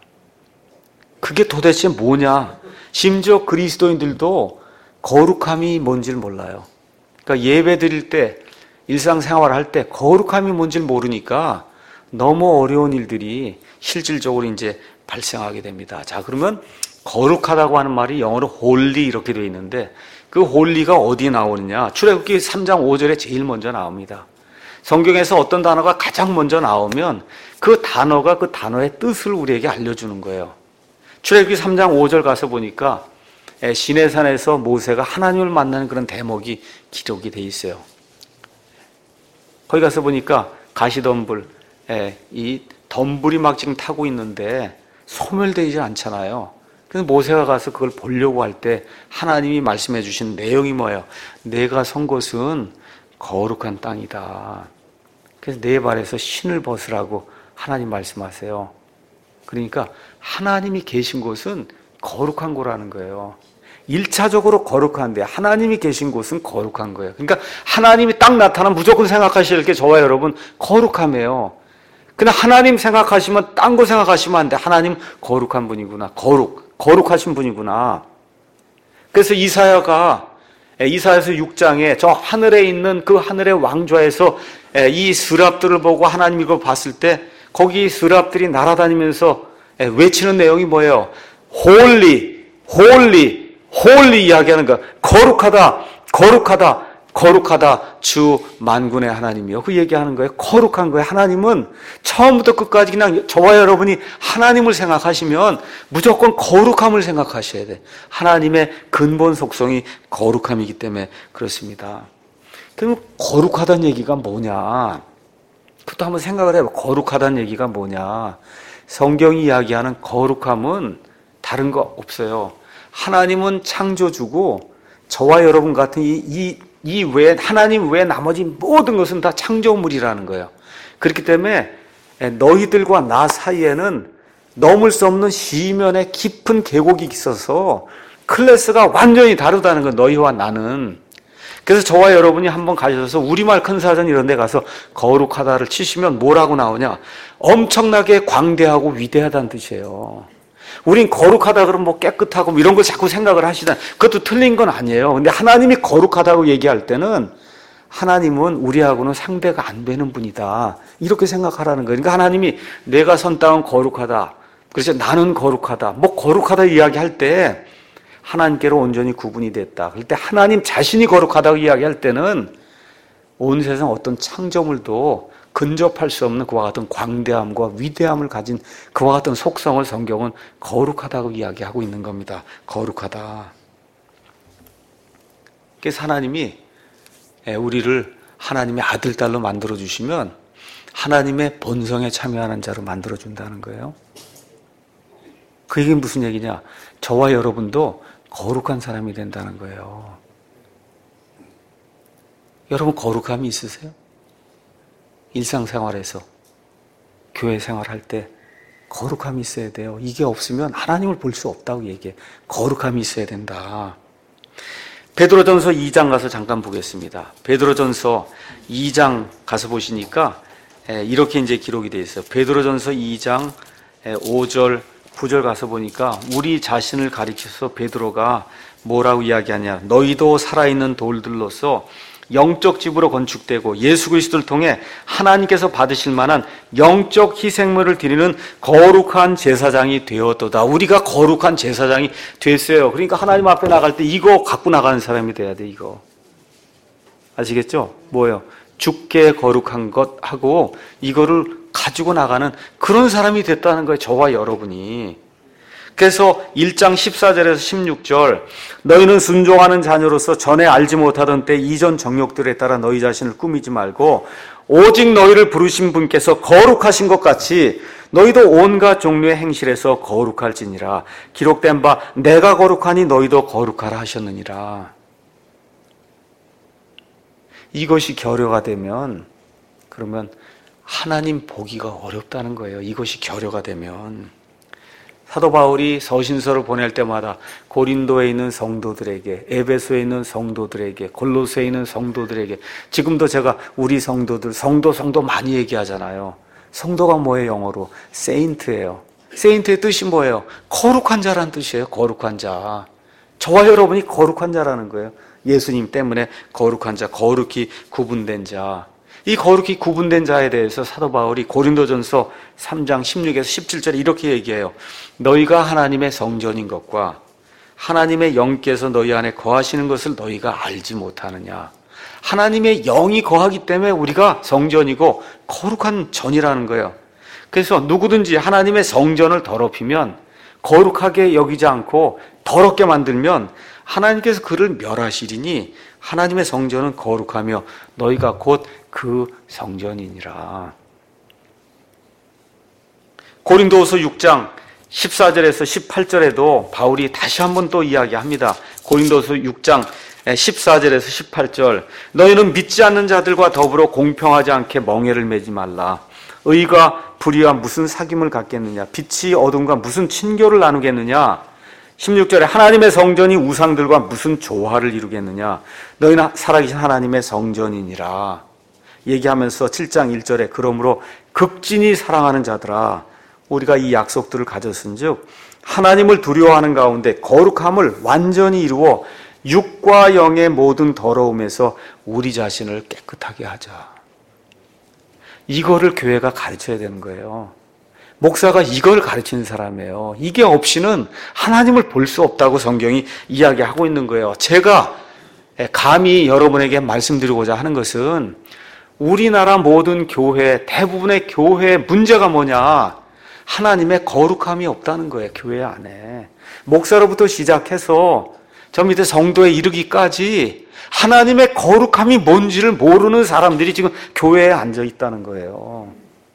그게 도대체 뭐냐? 심지어 그리스도인들도 거룩함이 뭔지를 몰라요. 그러니까 예배 드릴 때, 일상생활을 할 때 거룩함이 뭔지를 모르니까 너무 어려운 일들이 실질적으로 이제 발생하게 됩니다. 자, 그러면 거룩하다고 하는 말이 영어로 holy 이렇게 되어 있는데 그 홀리가 어디 나오느냐? 출애굽기 삼 장 오 절에 제일 먼저 나옵니다. 성경에서 어떤 단어가 가장 먼저 나오면 그 단어가 그 단어의 뜻을 우리에게 알려주는 거예요. 출애굽기 삼 장 오 절 가서 보니까 시내산에서 모세가 하나님을 만나는 그런 대목이 기록이 돼 있어요. 거기 가서 보니까 가시덤불, 이 덤불이 막 지금 타고 있는데 소멸되지 않잖아요. 그래서 모세가 가서 그걸 보려고 할 때 하나님이 말씀해 주신 내용이 뭐예요? 내가 선 곳은 거룩한 땅이다. 그래서 내 발에서 신을 벗으라고 하나님 말씀하세요. 그러니까 하나님이 계신 곳은 거룩한 곳라는 거예요. 일차적으로 거룩한데 하나님이 계신 곳은 거룩한 거예요. 그러니까 하나님이 딱 나타나면 무조건 생각하실 게 저와 여러분 거룩함이에요. 그냥 하나님 생각하시면 딴 거 생각하시면 안 돼. 하나님 거룩한 분이구나. 거룩, 거룩하신 분이구나. 그래서 이사야가 이사야서 육 장에 저 하늘에 있는 그 하늘의 왕좌에서 이 스랍들을 보고 하나님 이걸 봤을 때 거기 스랍들이 날아다니면서 외치는 내용이 뭐예요? 홀리, 홀리, 홀리 이야기하는 거. 거룩하다, 거룩하다, 거룩하다 주 만군의 하나님이요. 그 얘기하는 거예요. 거룩한 거예요. 하나님은 처음부터 끝까지 그냥 저와 여러분이 하나님을 생각하시면 무조건 거룩함을 생각하셔야 돼. 하나님의 근본 속성이 거룩함이기 때문에 그렇습니다. 그럼 거룩하다는 얘기가 뭐냐? 그것도 한번 생각을 해봐. 거룩하다는 얘기가 뭐냐? 성경이 이야기하는 거룩함은 다른 거 없어요. 하나님은 창조주고 저와 여러분 같은 이, 이 이 외에 하나님 외에 나머지 모든 것은 다 창조물이라는 거예요. 그렇기 때문에 너희들과 나 사이에는 넘을 수 없는 시면의 깊은 계곡이 있어서 클래스가 완전히 다르다는 거예요. 너희와 나는. 그래서 저와 여러분이 한번 가셔서 우리말 큰 사전 이런 데 가서 거룩하다를 치시면 뭐라고 나오냐? 엄청나게 광대하고 위대하다는 뜻이에요. 우린 거룩하다 그러면 뭐 깨끗하고 뭐 이런 걸 자꾸 생각을 하시다. 그것도 틀린 건 아니에요. 근데 하나님이 거룩하다고 얘기할 때는 하나님은 우리하고는 상대가 안 되는 분이다. 이렇게 생각하라는 거예요. 그러니까 하나님이 내가 선 땅은 거룩하다. 그래서 나는 거룩하다. 뭐 거룩하다 이야기할 때 하나님께로 온전히 구분이 됐다. 그럴 때 하나님 자신이 거룩하다고 이야기할 때는 온 세상 어떤 창조물도 근접할 수 없는 그와 같은 광대함과 위대함을 가진 그와 같은 속성을 성경은 거룩하다고 이야기하고 있는 겁니다. 거룩하다. 그래서 하나님이 우리를 하나님의 아들, 딸로 만들어주시면 하나님의 본성에 참여하는 자로 만들어준다는 거예요. 그 얘기는 무슨 얘기냐? 저와 여러분도 거룩한 사람이 된다는 거예요. 여러분 거룩함이 있으세요? 일상생활에서 교회 생활할 때 거룩함이 있어야 돼요. 이게 없으면 하나님을 볼 수 없다고 얘기해. 거룩함이 있어야 된다. 베드로전서 이 장 가서 잠깐 보겠습니다. 베드로전서 이 장 가서 보시니까 이렇게 이제 기록이 되어 있어요. 베드로전서 이 장 오 절 구 절 가서 보니까 우리 자신을 가리켜서 베드로가 뭐라고 이야기하냐? 너희도 살아있는 돌들로서 영적 집으로 건축되고 예수 그리스도를 통해 하나님께서 받으실 만한 영적 희생물을 드리는 거룩한 제사장이 되었도다. 우리가 거룩한 제사장이 됐어요. 그러니까 하나님 앞에 나갈 때 이거 갖고 나가는 사람이 돼야 돼. 이거 아시겠죠? 뭐예요? 주께 거룩한 것 하고 이거를 가지고 나가는 그런 사람이 됐다는 거예요. 저와 여러분이. 그래서 일 장 십사 절에서 십육 절 너희는 순종하는 자녀로서 전에 알지 못하던 때 이전 정욕들에 따라 너희 자신을 꾸미지 말고 오직 너희를 부르신 분께서 거룩하신 것 같이 너희도 온갖 종류의 행실에서 거룩할지니라. 기록된 바 내가 거룩하니 너희도 거룩하라 하셨느니라. 이것이 결여가 되면 그러면 하나님 보기가 어렵다는 거예요. 이것이 결여가 되면. 사도 바울이 서신서를 보낼 때마다 고린도에 있는 성도들에게, 에베소에 있는 성도들에게, 골로새에 있는 성도들에게, 지금도 제가 우리 성도들, 성도 성도 많이 얘기하잖아요. 성도가 뭐예요? 영어로 세인트예요. 세인트의 뜻이 뭐예요? 거룩한 자라는 뜻이에요. 거룩한 자. 저와 여러분이 거룩한 자라는 거예요. 예수님 때문에 거룩한 자, 거룩히 구분된 자. 이 거룩히 구분된 자에 대해서 사도 바울이 고린도전서 삼 장 십육에서 십칠 절에 이렇게 얘기해요. 너희가 하나님의 성전인 것과 하나님의 영께서 너희 안에 거하시는 것을 너희가 알지 못하느냐. 하나님의 영이 거하기 때문에 우리가 성전이고 거룩한 전이라는 거예요. 그래서 누구든지 하나님의 성전을 더럽히면, 거룩하게 여기지 않고 더럽게 만들면 하나님께서 그를 멸하시리니 하나님의 성전은 거룩하며 너희가 곧 그 성전이니라. 고린도후서 육 장 십사 절에서 십팔 절에도 바울이 다시 한번 또 이야기합니다. 고린도후서 육 장 십사 절에서 십팔 절, 너희는 믿지 않는 자들과 더불어 공평하지 않게 멍에를 매지 말라. 의가 불의와 무슨 사귐을 갖겠느냐? 빛이 어둠과 무슨 친교를 나누겠느냐? 십육 절에 하나님의 성전이 우상들과 무슨 조화를 이루겠느냐? 너희는 살아계신 하나님의 성전이니라. 얘기하면서 칠 장 일 절에 그러므로 극진히 사랑하는 자들아, 우리가 이 약속들을 가졌은즉 하나님을 두려워하는 가운데 거룩함을 완전히 이루어 육과 영의 모든 더러움에서 우리 자신을 깨끗하게 하자. 이거를 교회가 가르쳐야 되는 거예요. 목사가 이걸 가르치는 사람이에요. 이게 없이는 하나님을 볼 수 없다고 성경이 이야기하고 있는 거예요. 제가 감히 여러분에게 말씀드리고자 하는 것은 우리나라 모든 교회, 대부분의 교회의 문제가 뭐냐? 하나님의 거룩함이 없다는 거예요. 교회 안에. 목사로부터 시작해서 저 밑에 성도에 이르기까지 하나님의 거룩함이 뭔지를 모르는 사람들이 지금 교회에 앉아 있다는 거예요.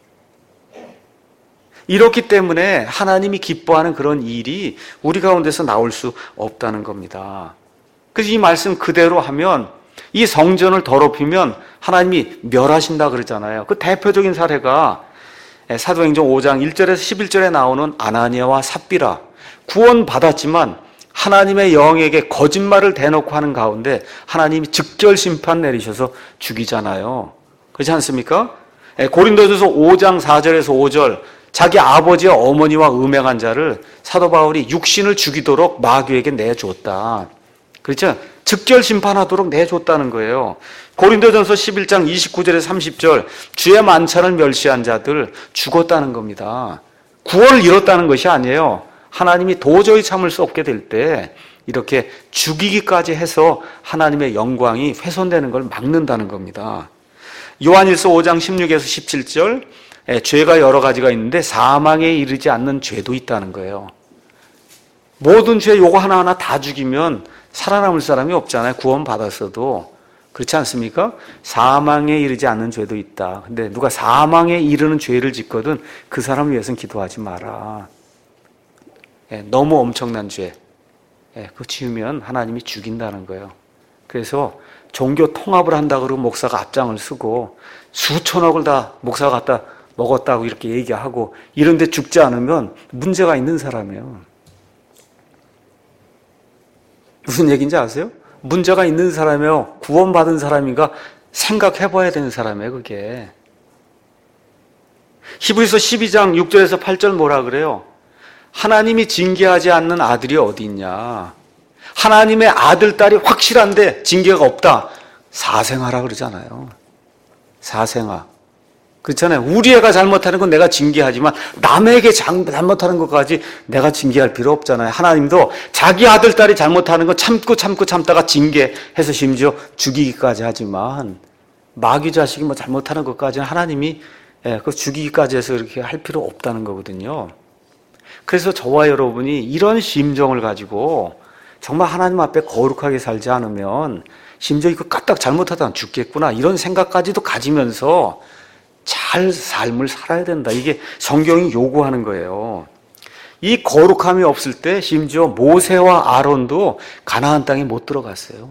이렇기 때문에 하나님이 기뻐하는 그런 일이 우리 가운데서 나올 수 없다는 겁니다. 그래서 이 말씀 그대로 하면, 이 성전을 더럽히면 하나님이 멸하신다 그러잖아요. 그 대표적인 사례가 사도행전 오 장 일 절에서 십일 절에 나오는 아나니아와 삽비라. 구원 받았지만 하나님의 영에게 거짓말을 대놓고 하는 가운데 하나님이 즉결 심판 내리셔서 죽이잖아요. 그렇지 않습니까? 고린도전서 오 장 사 절에서 오 절, 자기 아버지와 어머니와 음행한 자를 사도 바울이 육신을 죽이도록 마귀에게 내줬다. 그렇죠? 즉결 심판하도록 내줬다는 거예요. 고린도전서 십일 장 이십구 절에서 삼십 절, 주의 만찬을 멸시한 자들 죽었다는 겁니다. 구원을 잃었다는 것이 아니에요. 하나님이 도저히 참을 수 없게 될 때 이렇게 죽이기까지 해서 하나님의 영광이 훼손되는 걸 막는다는 겁니다. 요한일서 오 장 십육에서 십칠 절, 죄가 여러 가지가 있는데 사망에 이르지 않는 죄도 있다는 거예요. 모든 죄 요거 하나하나 다 죽이면 살아남을 사람이 없잖아요. 구원 받았어도. 그렇지 않습니까? 사망에 이르지 않는 죄도 있다. 근데 누가 사망에 이르는 죄를 짓거든 그 사람을 위해서는 기도하지 마라. 예, 너무 엄청난 죄, 예, 그거 지으면 하나님이 죽인다는 거예요. 그래서 종교 통합을 한다 그러고 목사가 앞장을 쓰고 수천억을 다 목사가 갖다 먹었다고 이렇게 얘기하고 이런데 죽지 않으면 문제가 있는 사람이에요. 무슨 얘기인지 아세요? 문제가 있는 사람이요, 구원받은 사람인가 생각해봐야 되는 사람이에요. 그게 히브리서 십이 장 육 절에서 팔 절 뭐라 그래요? 하나님이 징계하지 않는 아들이 어디 있냐? 하나님의 아들, 딸이 확실한데 징계가 없다. 사생아라 그러잖아요. 사생아. 그렇잖아요. 우리 애가 잘못하는 건 내가 징계하지만 남에게 잘못하는 것까지 내가 징계할 필요 없잖아요. 하나님도 자기 아들, 딸이 잘못하는 거 참고 참고 참다가 징계해서 심지어 죽이기까지 하지만 마귀 자식이 뭐 잘못하는 것까지는 하나님이 예, 그 죽이기까지 해서 이렇게 할 필요 없다는 거거든요. 그래서 저와 여러분이 이런 심정을 가지고 정말 하나님 앞에 거룩하게 살지 않으면 심지어 이거 까딱 잘못하다가 죽겠구나 이런 생각까지도 가지면서 잘 삶을 살아야 된다. 이게 성경이 요구하는 거예요. 이 거룩함이 없을 때 심지어 모세와 아론도 가나안 땅에 못 들어갔어요.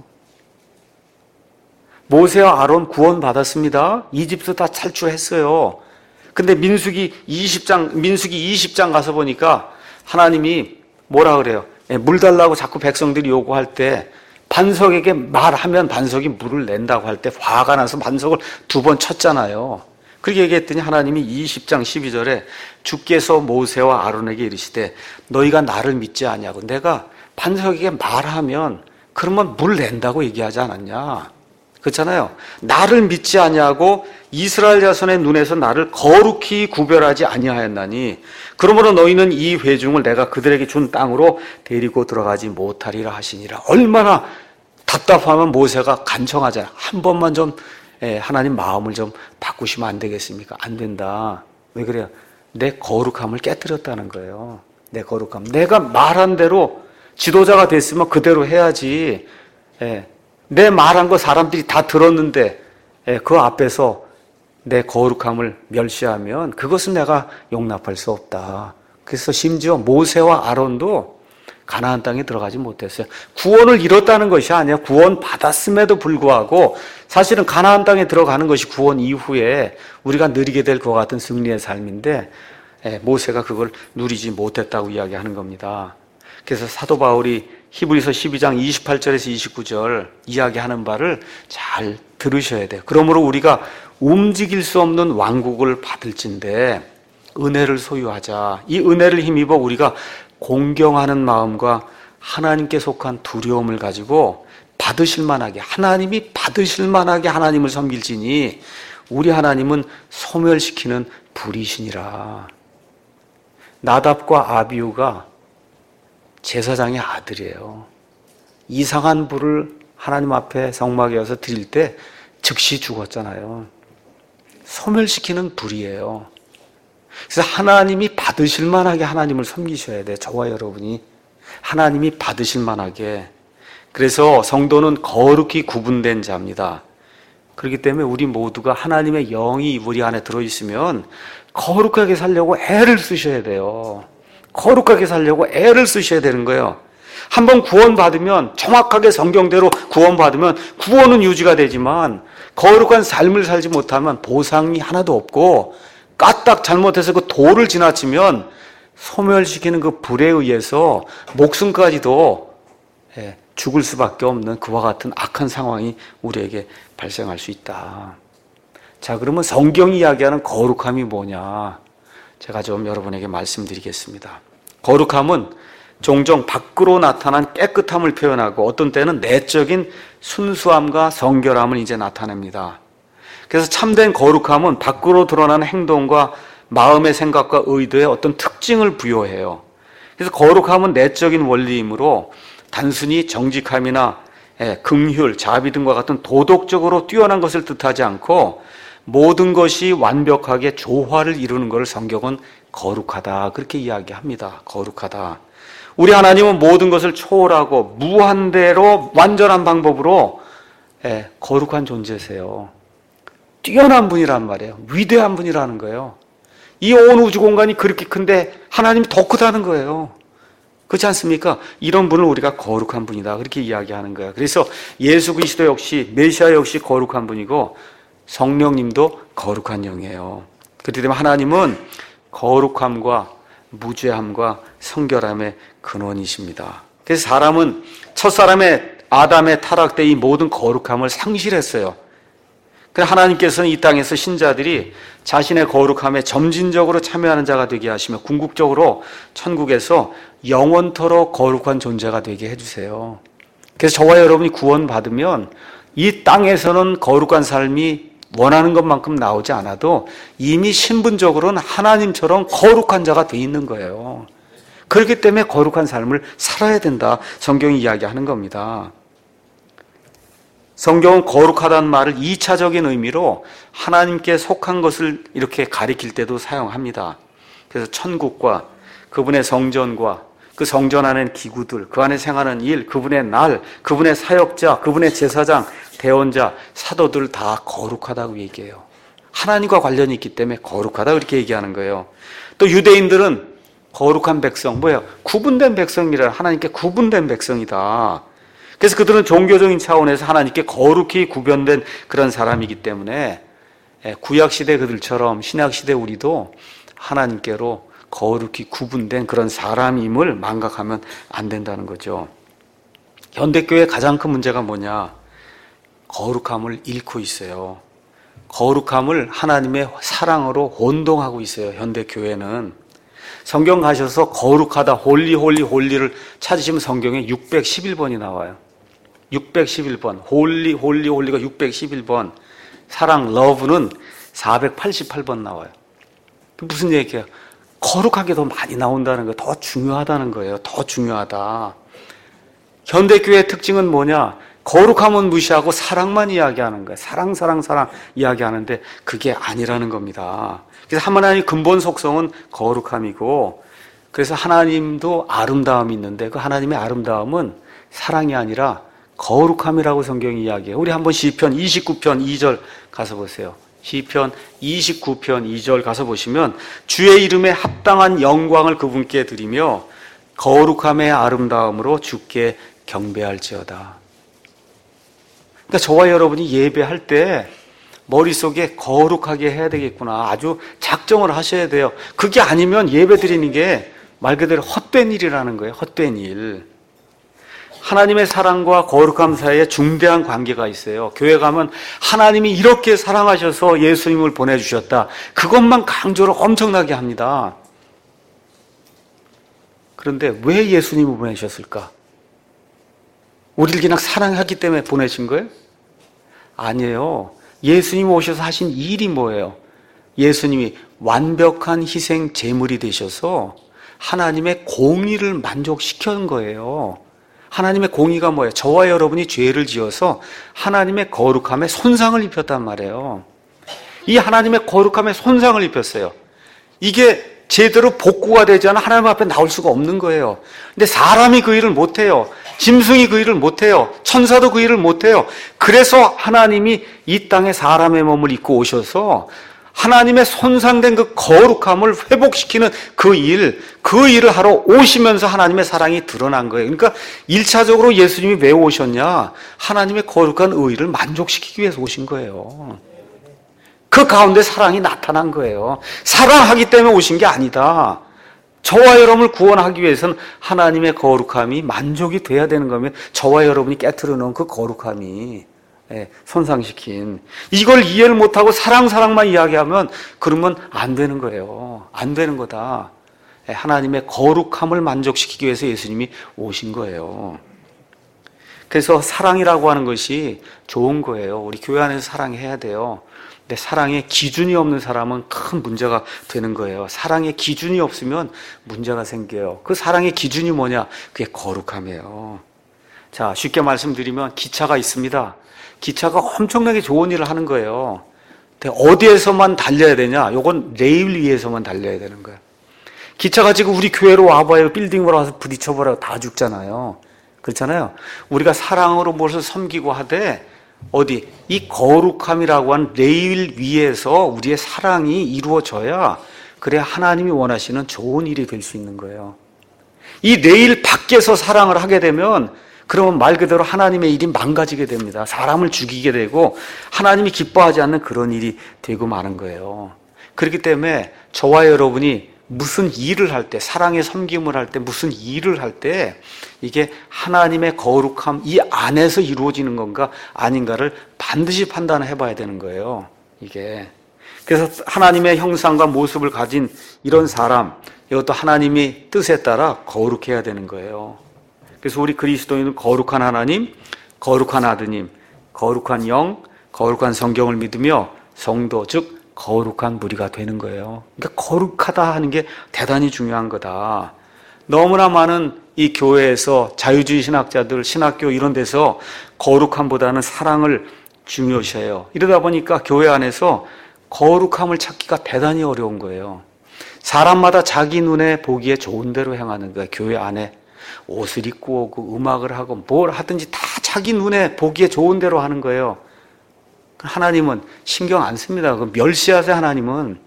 모세와 아론 구원 받았습니다. 이집트 다 탈출했어요. 근데 민수기 이십 장, 민수기 이십 장 가서 보니까 하나님이 뭐라 그래요? 물 달라고 자꾸 백성들이 요구할 때 반석에게 말하면 반석이 물을 낸다고 할 때 화가 나서 반석을 두 번 쳤잖아요. 그렇게 얘기했더니 하나님이 이십 장 십이 절에 주께서 모세와 아론에게 이르시되 너희가 나를 믿지 아니하고 내가 반석에게 말하면 그러면 물 낸다고 얘기하지 않았냐? 그렇잖아요. 나를 믿지 아니하고 이스라엘 자손의 눈에서 나를 거룩히 구별하지 아니하였나니 그러므로 너희는 이 회중을 내가 그들에게 준 땅으로 데리고 들어가지 못하리라 하시니라. 얼마나 답답하면 모세가 간청하잖아요. 한 번만 좀 하나님 마음을 좀 바꾸시면 안 되겠습니까? 안 된다. 왜 그래요? 내 거룩함을 깨뜨렸다는 거예요. 내 거룩함. 내가 말한 대로 지도자가 됐으면 그대로 해야지. 내 말한 거 사람들이 다 들었는데 그 앞에서 내 거룩함을 멸시하면 그것은 내가 용납할 수 없다. 그래서 심지어 모세와 아론도 가나안 땅에 들어가지 못했어요. 구원을 잃었다는 것이 아니라 구원 받았음에도 불구하고 사실은 가나안 땅에 들어가는 것이 구원 이후에 우리가 누리게 될 것 같은 승리의 삶인데 모세가 그걸 누리지 못했다고 이야기하는 겁니다. 그래서 사도 바울이 히브리서 십이 장 이십팔 절에서 이십구 절 이야기하는 바를 잘 들으셔야 돼요. 그러므로 우리가 움직일 수 없는 왕국을 받을진대 은혜를 소유하자. 이 은혜를 힘입어 우리가 공경하는 마음과 하나님께 속한 두려움을 가지고 받으실 만하게, 하나님이 받으실 만하게 하나님을 섬길지니 우리 하나님은 소멸시키는 불이시니라. 나답과 아비후가 제사장의 아들이에요. 이상한 불을 하나님 앞에 성막에 와서 드릴 때 즉시 죽었잖아요. 소멸시키는 불이에요. 그래서 하나님이 받으실 만하게 하나님을 섬기셔야 돼요. 저와 여러분이 하나님이 받으실 만하게. 그래서 성도는 거룩히 구분된 자입니다. 그렇기 때문에 우리 모두가 하나님의 영이 우리 안에 들어있으면 거룩하게 살려고 애를 쓰셔야 돼요. 거룩하게 살려고 애를 쓰셔야 되는 거예요. 한번 구원받으면 정확하게 성경대로 구원받으면 구원은 유지가 되지만 거룩한 삶을 살지 못하면 보상이 하나도 없고 까딱 잘못해서 그 도를 지나치면 소멸시키는 그 불에 의해서 목숨까지도 죽을 수밖에 없는 그와 같은 악한 상황이 우리에게 발생할 수 있다. 자, 그러면 성경이 이야기하는 거룩함이 뭐냐? 제가 좀 여러분에게 말씀드리겠습니다. 거룩함은 종종 밖으로 나타난 깨끗함을 표현하고 어떤 때는 내적인 순수함과 성결함을 이제 나타냅니다. 그래서 참된 거룩함은 밖으로 드러나는 행동과 마음의 생각과 의도에 어떤 특징을 부여해요. 그래서 거룩함은 내적인 원리이므로 단순히 정직함이나 긍휼, 자비 등과 같은 도덕적으로 뛰어난 것을 뜻하지 않고 모든 것이 완벽하게 조화를 이루는 것을 성경은 거룩하다 그렇게 이야기합니다. 거룩하다. 우리 하나님은 모든 것을 초월하고 무한대로 완전한 방법으로 거룩한 존재세요. 뛰어난 분이란 말이에요. 위대한 분이라는 거예요. 이 온 우주 공간이 그렇게 큰데 하나님이 더 크다는 거예요. 그렇지 않습니까? 이런 분을 우리가 거룩한 분이다 그렇게 이야기하는 거예요. 그래서 예수 그리스도 역시 메시아 역시 거룩한 분이고 성령님도 거룩한 영이에요. 그렇기 때문에 하나님은 거룩함과 무죄함과 성결함의 근원이십니다. 그래서 사람은 첫사람의 아담의 타락 때 이 모든 거룩함을 상실했어요. 그래서 하나님께서는 이 땅에서 신자들이 자신의 거룩함에 점진적으로 참여하는 자가 되게 하시며 궁극적으로 천국에서 영원토록 거룩한 존재가 되게 해주세요. 그래서 저와 여러분이 구원받으면 이 땅에서는 거룩한 삶이 원하는 것만큼 나오지 않아도 이미 신분적으로는 하나님처럼 거룩한 자가 돼 있는 거예요. 그렇기 때문에 거룩한 삶을 살아야 된다. 성경이 이야기하는 겁니다. 성경은 거룩하다는 말을 이차적인 의미로 하나님께 속한 것을 이렇게 가리킬 때도 사용합니다. 그래서 천국과 그분의 성전과 그 성전 안에 기구들, 그 안에 생하는 일, 그분의 날, 그분의 사역자, 그분의 제사장, 대언자, 사도들 다 거룩하다고 얘기해요. 하나님과 관련이 있기 때문에 거룩하다 그렇게 얘기하는 거예요. 또 유대인들은 거룩한 백성, 뭐예요? 구분된 백성이라 하나님께 구분된 백성이다. 그래서 그들은 종교적인 차원에서 하나님께 거룩히 구별된 그런 사람이기 때문에 구약시대 그들처럼 신약시대 우리도 하나님께로 거룩히 구분된 그런 사람임을 망각하면 안 된다는 거죠. 현대교회의 가장 큰 문제가 뭐냐? 거룩함을 잃고 있어요. 거룩함을 하나님의 사랑으로 혼동하고 있어요. 현대교회는. 성경 가셔서 거룩하다, 홀리 홀리 홀리를 찾으시면 성경에 육백십일 번이 나와요. 육백십일 번. 홀리 홀리 홀리가 육백십일 번. 사랑, 러브는 사백팔십팔 번 나와요. 무슨 얘기예요? 거룩하게 더 많이 나온다는 거예요. 더 중요하다는 거예요. 더 중요하다. 현대교회의 특징은 뭐냐? 거룩함은 무시하고 사랑만 이야기하는 거예요. 사랑, 사랑, 사랑 이야기하는데 그게 아니라는 겁니다. 그래서 하나님의 근본 속성은 거룩함이고, 그래서 하나님도 아름다움이 있는데 그 하나님의 아름다움은 사랑이 아니라 거룩함이라고 성경이 이야기해요. 우리 한번 시편 이십구 편 이 절 가서 보세요. 시편 이십구 편 이 절 가서 보시면 주의 이름에 합당한 영광을 그분께 드리며 거룩함의 아름다움으로 주께 경배할지어다. 그러니까 저와 여러분이 예배할 때 머릿속에 거룩하게 해야 되겠구나. 아주 작정을 하셔야 돼요. 그게 아니면 예배 드리는 게 말 그대로 헛된 일이라는 거예요. 헛된 일. 하나님의 사랑과 거룩함 사이에 중대한 관계가 있어요. 교회 가면 하나님이 이렇게 사랑하셔서 예수님을 보내주셨다. 그것만 강조를 엄청나게 합니다. 그런데 왜 예수님을 보내셨을까? 우리를 그냥 사랑하기 때문에 보내신 거예요? 아니에요. 예수님이 오셔서 하신 일이 뭐예요? 예수님이 완벽한 희생 제물이 되셔서 하나님의 공의를 만족시키는 거예요. 하나님의 공의가 뭐예요? 저와 여러분이 죄를 지어서 하나님의 거룩함에 손상을 입혔단 말이에요. 이 하나님의 거룩함에 손상을 입혔어요. 이게 제대로 복구가 되지 않아 하나님 앞에 나올 수가 없는 거예요. 근데 사람이 그 일을 못해요. 짐승이 그 일을 못해요. 천사도 그 일을 못해요. 그래서 하나님이 이 땅에 사람의 몸을 입고 오셔서 하나님의 손상된 그 거룩함을 회복시키는 그 일, 그 일을 하러 오시면서 하나님의 사랑이 드러난 거예요. 그러니까 일차적으로 예수님이 왜 오셨냐? 하나님의 거룩한 의를 만족시키기 위해서 오신 거예요. 그 가운데 사랑이 나타난 거예요. 사랑하기 때문에 오신 게 아니다. 저와 여러분을 구원하기 위해서는 하나님의 거룩함이 만족이 돼야 되는 거면 저와 여러분이 깨트려 놓은 그 거룩함이 예, 손상시킨 이걸 이해를 못하고 사랑 사랑만 이야기하면 그러면 안 되는 거예요. 안 되는 거다. 예, 하나님의 거룩함을 만족시키기 위해서 예수님이 오신 거예요. 그래서 사랑이라고 하는 것이 좋은 거예요. 우리 교회 안에서 사랑해야 돼요. 근데 사랑에 기준이 없는 사람은 큰 문제가 되는 거예요. 사랑에 기준이 없으면 문제가 생겨요. 그 사랑의 기준이 뭐냐? 그게 거룩함이에요. 자, 쉽게 말씀드리면 기차가 있습니다. 기차가 엄청나게 좋은 일을 하는 거예요. 근데 어디에서만 달려야 되냐? 요건 레일 위에서만 달려야 되는 거예요. 기차가 지금 우리 교회로 와봐요. 빌딩으로 와서 부딪혀버려 다 죽잖아요. 그렇잖아요. 우리가 사랑으로 무엇을 섬기고 하되 어디 이 거룩함이라고 하는 레일 위에서 우리의 사랑이 이루어져야 그래야 하나님이 원하시는 좋은 일이 될 수 있는 거예요. 이 레일 밖에서 사랑을 하게 되면 그러면 말 그대로 하나님의 일이 망가지게 됩니다. 사람을 죽이게 되고 하나님이 기뻐하지 않는 그런 일이 되고 마는 거예요. 그렇기 때문에 저와 여러분이 무슨 일을 할 때, 사랑의 섬김을 할 때, 무슨 일을 할 때 이게 하나님의 거룩함 이 안에서 이루어지는 건가 아닌가를 반드시 판단해 봐야 되는 거예요. 이게 그래서 하나님의 형상과 모습을 가진 이런 사람, 이것도 하나님의 뜻에 따라 거룩해야 되는 거예요. 그래서 우리 그리스도인은 거룩한 하나님, 거룩한 아드님, 거룩한 영, 거룩한 성경을 믿으며 성도, 즉 거룩한 무리가 되는 거예요. 그러니까 거룩하다 하는 게 대단히 중요한 거다. 너무나 많은 이 교회에서 자유주의 신학자들, 신학교 이런 데서 거룩함보다는 사랑을 중요시해요. 이러다 보니까 교회 안에서 거룩함을 찾기가 대단히 어려운 거예요. 사람마다 자기 눈에 보기에 좋은 대로 행하는 거예요. 교회 안에 옷을 입고 오고 음악을 하고 뭘 하든지 다 자기 눈에 보기에 좋은 대로 하는 거예요. 하나님은 신경 안 씁니다. 멸시하세요. 하나님은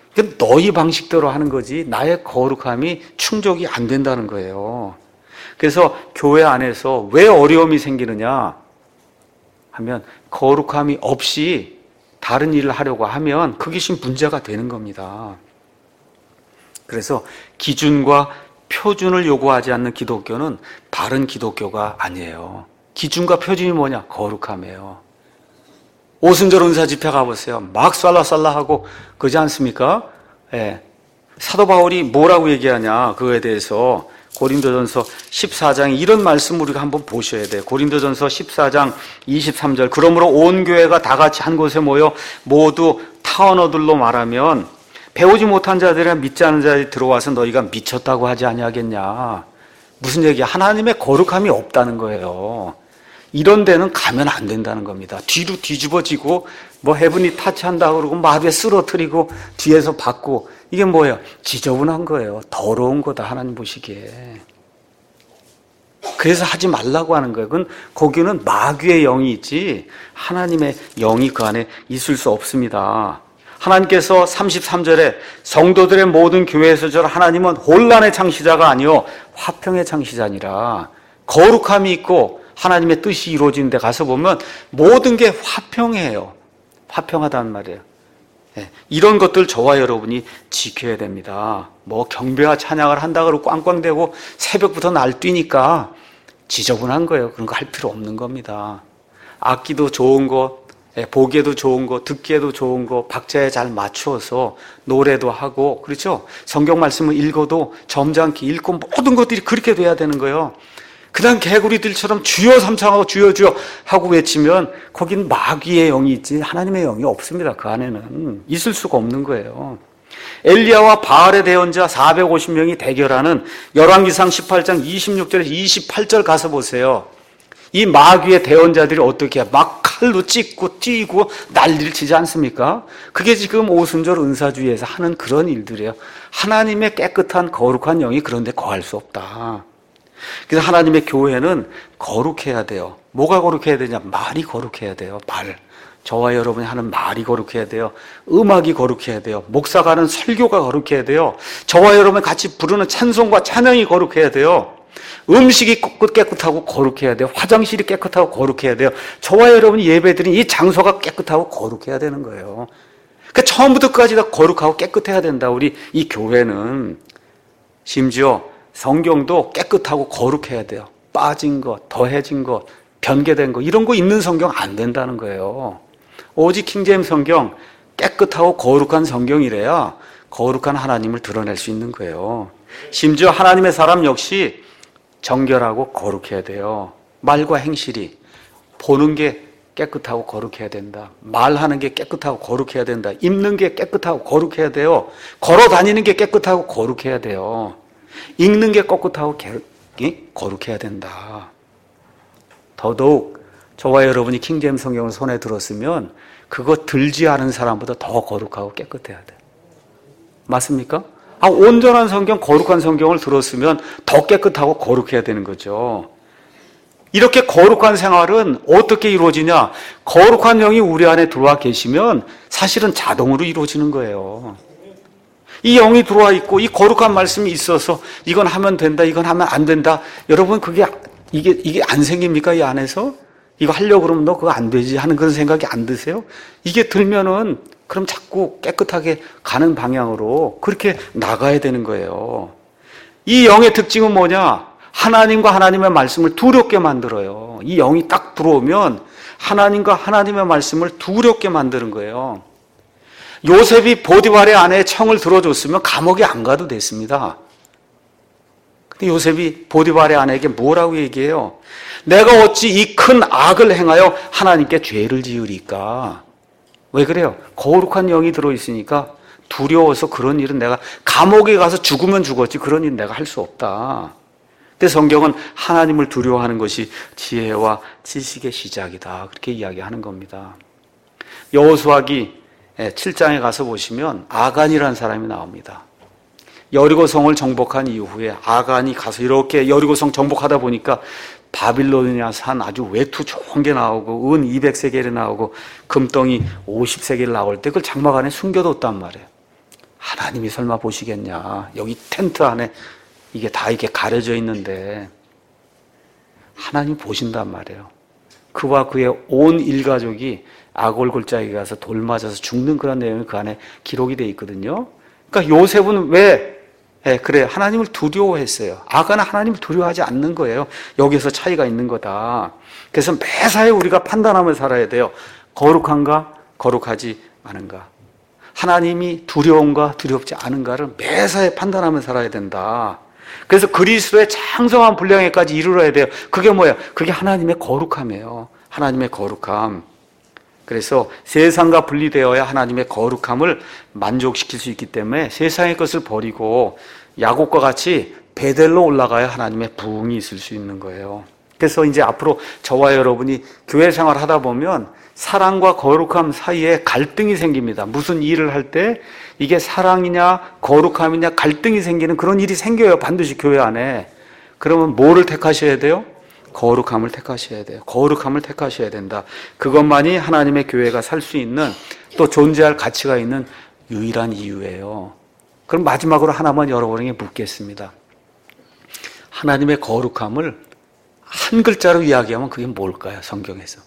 너희 방식대로 하는 거지 나의 거룩함이 충족이 안 된다는 거예요. 그래서 교회 안에서 왜 어려움이 생기느냐 하면 거룩함이 없이 다른 일을 하려고 하면 그것이 문제가 되는 겁니다. 그래서 기준과 표준을 요구하지 않는 기독교는 바른 기독교가 아니에요. 기준과 표준이 뭐냐? 거룩함이에요. 오순절 은사 집회 가보세요. 막 쌀라쌀라 하고 그러지 않습니까? 예. 사도 바울이 뭐라고 얘기하냐 그거에 대해서 고린도전서 십사 장에 이런 말씀 우리가 한번 보셔야 돼요. 고린도전서 십사 장 이십삼 절 그러므로 온 교회가 다 같이 한 곳에 모여 모두 타언어들로 말하면 배우지 못한 자들이나 믿지 않은 자들이 들어와서 너희가 미쳤다고 하지 아니하겠냐. 무슨 얘기야? 하나님의 거룩함이 없다는 거예요. 이런 데는 가면 안 된다는 겁니다. 뒤로 뒤집어지고 뭐 헤븐이 타치한다 그러고 마루에 쓰러뜨리고 뒤에서 받고 이게 뭐예요? 지저분한 거예요. 더러운 거다 하나님 보시기에. 그래서 하지 말라고 하는 거예요. 그건 거기는 마귀의 영이 있지 하나님의 영이 그 안에 있을 수 없습니다. 하나님께서 삼십삼 절에 성도들의 모든 교회에서 저 하나님은 혼란의 창시자가 아니요 화평의 창시자니라. 거룩함이 있고 하나님의 뜻이 이루어지는 데 가서 보면 모든 게 화평해요. 화평하다는 말이에요. 네, 이런 것들 저와 여러분이 지켜야 됩니다. 뭐 경배와 찬양을 한다 그러고 꽝꽝대고 새벽부터 날뛰니까 지저분한 거예요. 그런 거 할 필요 없는 겁니다. 악기도 좋은 거, 보기에도 좋은 거, 듣기에도 좋은 거 박자에 잘 맞추어서 노래도 하고, 그렇죠? 성경 말씀을 읽어도 점잖게 읽고 모든 것들이 그렇게 돼야 되는 거예요. 그냥 개구리들처럼 주여 삼창하고 주여 주여 하고 외치면 거긴 마귀의 영이 있지 하나님의 영이 없습니다. 그 안에는 있을 수가 없는 거예요. 엘리야와 바알의 대언자 사백오십 명이 대결하는 열왕기상 십팔 장 이십육 절에서 이십팔 절 가서 보세요. 이 마귀의 대언자들이 어떻게 막 칼로 찢고 뛰고 난리를 치지 않습니까? 그게 지금 오순절 은사주의에서 하는 그런 일들이에요. 하나님의 깨끗한 거룩한 영이 그런 데 거할 수 없다. 그래서 하나님의 교회는 거룩해야 돼요. 뭐가 거룩해야 되냐? 말이 거룩해야 돼요. 말. 저와 여러분이 하는 말이 거룩해야 돼요. 음악이 거룩해야 돼요. 목사가 하는 설교가 거룩해야 돼요. 저와 여러분이 같이 부르는 찬송과 찬양이 거룩해야 돼요. 음식이 깨끗하고 거룩해야 돼요. 화장실이 깨끗하고 거룩해야 돼요. 저와 여러분이 예배드린 이 장소가 깨끗하고 거룩해야 되는 거예요. 그러니까 처음부터 끝까지 다 거룩하고 깨끗해야 된다. 우리 이 교회는 심지어 성경도 깨끗하고 거룩해야 돼요. 빠진 것, 더해진 것, 변개된 것 이런 거 있는 성경 안 된다는 거예요. 오직 킹제임 성경 깨끗하고 거룩한 성경이래야 거룩한 하나님을 드러낼 수 있는 거예요. 심지어 하나님의 사람 역시 정결하고 거룩해야 돼요. 말과 행실이 보는 게 깨끗하고 거룩해야 된다. 말하는 게 깨끗하고 거룩해야 된다. 입는 게 깨끗하고 거룩해야 돼요. 걸어 다니는 게 깨끗하고 거룩해야 돼요. 읽는 게 깨끗하고 거룩해야 된다. 더더욱 저와 여러분이 킹제임 성경을 손에 들었으면 그거 들지 않은 사람보다 더 거룩하고 깨끗해야 돼요. 맞습니까? 아, 온전한 성경, 거룩한 성경을 들었으면 더 깨끗하고 거룩해야 되는 거죠. 이렇게 거룩한 생활은 어떻게 이루어지냐? 거룩한 영이 우리 안에 들어와 계시면 사실은 자동으로 이루어지는 거예요. 이 영이 들어와 있고 이 거룩한 말씀이 있어서 이건 하면 된다, 이건 하면 안 된다. 여러분 그게 이게 이게 안 생깁니까? 이 안에서 이거 하려고 그러면 너 그거 안 되지 하는 그런 생각이 안 드세요? 이게 들면은 그럼 자꾸 깨끗하게 가는 방향으로 그렇게 나가야 되는 거예요. 이 영의 특징은 뭐냐? 하나님과 하나님의 말씀을 두렵게 만들어요. 이 영이 딱 들어오면 하나님과 하나님의 말씀을 두렵게 만드는 거예요. 요셉이 보디발의 아내의 청을 들어줬으면 감옥에 안 가도 됐습니다. 근데 요셉이 보디발의 아내에게 뭐라고 얘기해요? 내가 어찌 이 큰 악을 행하여 하나님께 죄를 지으리까? 왜 그래요? 거룩한 영이 들어있으니까 두려워서 그런 일은 내가 감옥에 가서 죽으면 죽었지 그런 일은 내가 할 수 없다. 근데 성경은 하나님을 두려워하는 것이 지혜와 지식의 시작이다. 그렇게 이야기하는 겁니다. 여호수아기 칠 장에 가서 보시면 아간이라는 사람이 나옵니다. 여리고성을 정복한 이후에 아간이 가서 이렇게 여리고성 정복하다 보니까 바빌로니아 산 아주 외투 좋은 게 나오고 은 이백 세겔이 나오고 금덩이 오십 세겔 나올 때 그걸 장막 안에 숨겨뒀단 말이에요. 하나님이 설마 보시겠냐. 여기 텐트 안에 이게 다 이렇게 가려져 있는데 하나님 보신단 말이에요. 그와 그의 온 일가족이 아골 골짜기에 가서 돌 맞아서 죽는 그런 내용이 그 안에 기록이 돼 있거든요. 그러니까 요셉은 왜 예, 그래 하나님을 두려워했어요. 아가는 하나님을 두려워하지 않는 거예요. 여기서 차이가 있는 거다. 그래서 매사에 우리가 판단하며 살아야 돼요. 거룩한가 거룩하지 않은가. 하나님이 두려운가 두렵지 않은가를 매사에 판단하며 살아야 된다. 그래서 그리스도의 창성한 분량에까지 이르러야 돼요. 그게 뭐예요? 그게 하나님의 거룩함이에요. 하나님의 거룩함. 그래서 세상과 분리되어야 하나님의 거룩함을 만족시킬 수 있기 때문에 세상의 것을 버리고 야곱과 같이 베델로 올라가야 하나님의 부흥이 있을 수 있는 거예요. 그래서 이제 앞으로 저와 여러분이 교회 생활 하다 보면 사랑과 거룩함 사이에 갈등이 생깁니다. 무슨 일을 할 때 이게 사랑이냐 거룩함이냐 갈등이 생기는 그런 일이 생겨요. 반드시 교회 안에. 그러면 뭐를 택하셔야 돼요? 거룩함을 택하셔야 돼요. 거룩함을 택하셔야 된다. 그것만이 하나님의 교회가 살 수 있는 또 존재할 가치가 있는 유일한 이유예요. 그럼 마지막으로 하나만 여러분에게 묻겠습니다. 하나님의 거룩함을 한 글자로 이야기하면 그게 뭘까요? 성경에서.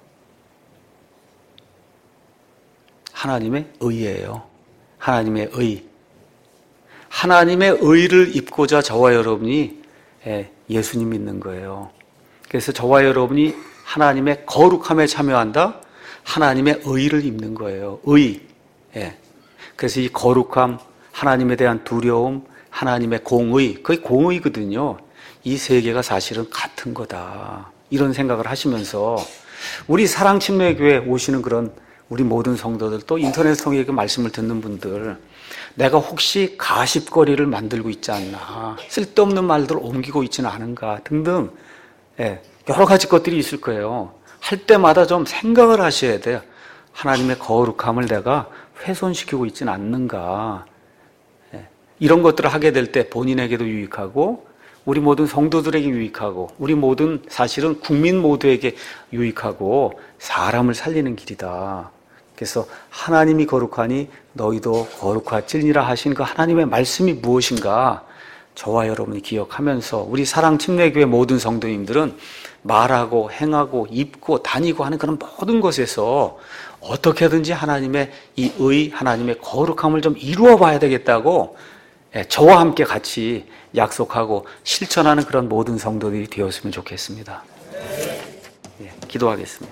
하나님의 의예요. 하나님의 의. 하나님의 의를 입고자 저와 여러분이 예수님 믿는 거예요. 그래서 저와 여러분이 하나님의 거룩함에 참여한다? 하나님의 의를 입는 거예요. 의. 예. 그래서 이 거룩함, 하나님에 대한 두려움, 하나님의 공의, 그게 공의거든요. 이 세 개가 사실은 같은 거다. 이런 생각을 하시면서 우리 사랑침례교회 오시는 그런 우리 모든 성도들, 또 인터넷 통해 그 말씀을 듣는 분들, 내가 혹시 가십거리를 만들고 있지 않나, 쓸데없는 말들을 옮기고 있지는 않은가 등등, 예, 여러 가지 것들이 있을 거예요. 할 때마다 좀 생각을 하셔야 돼요. 하나님의 거룩함을 내가 훼손시키고 있지는 않는가. 예, 이런 것들을 하게 될 때 본인에게도 유익하고 우리 모든 성도들에게 유익하고 우리 모든 사실은 국민 모두에게 유익하고 사람을 살리는 길이다. 그래서 하나님이 거룩하니 너희도 거룩할지니라 하신 그 하나님의 말씀이 무엇인가 저와 여러분이 기억하면서 우리 사랑침례교회 모든 성도님들은 말하고 행하고 입고 다니고 하는 그런 모든 것에서 어떻게든지 하나님의 이 의, 하나님의 거룩함을 좀 이루어 봐야 되겠다고 저와 함께 같이 약속하고 실천하는 그런 모든 성도들이 되었으면 좋겠습니다. 예, 기도하겠습니다.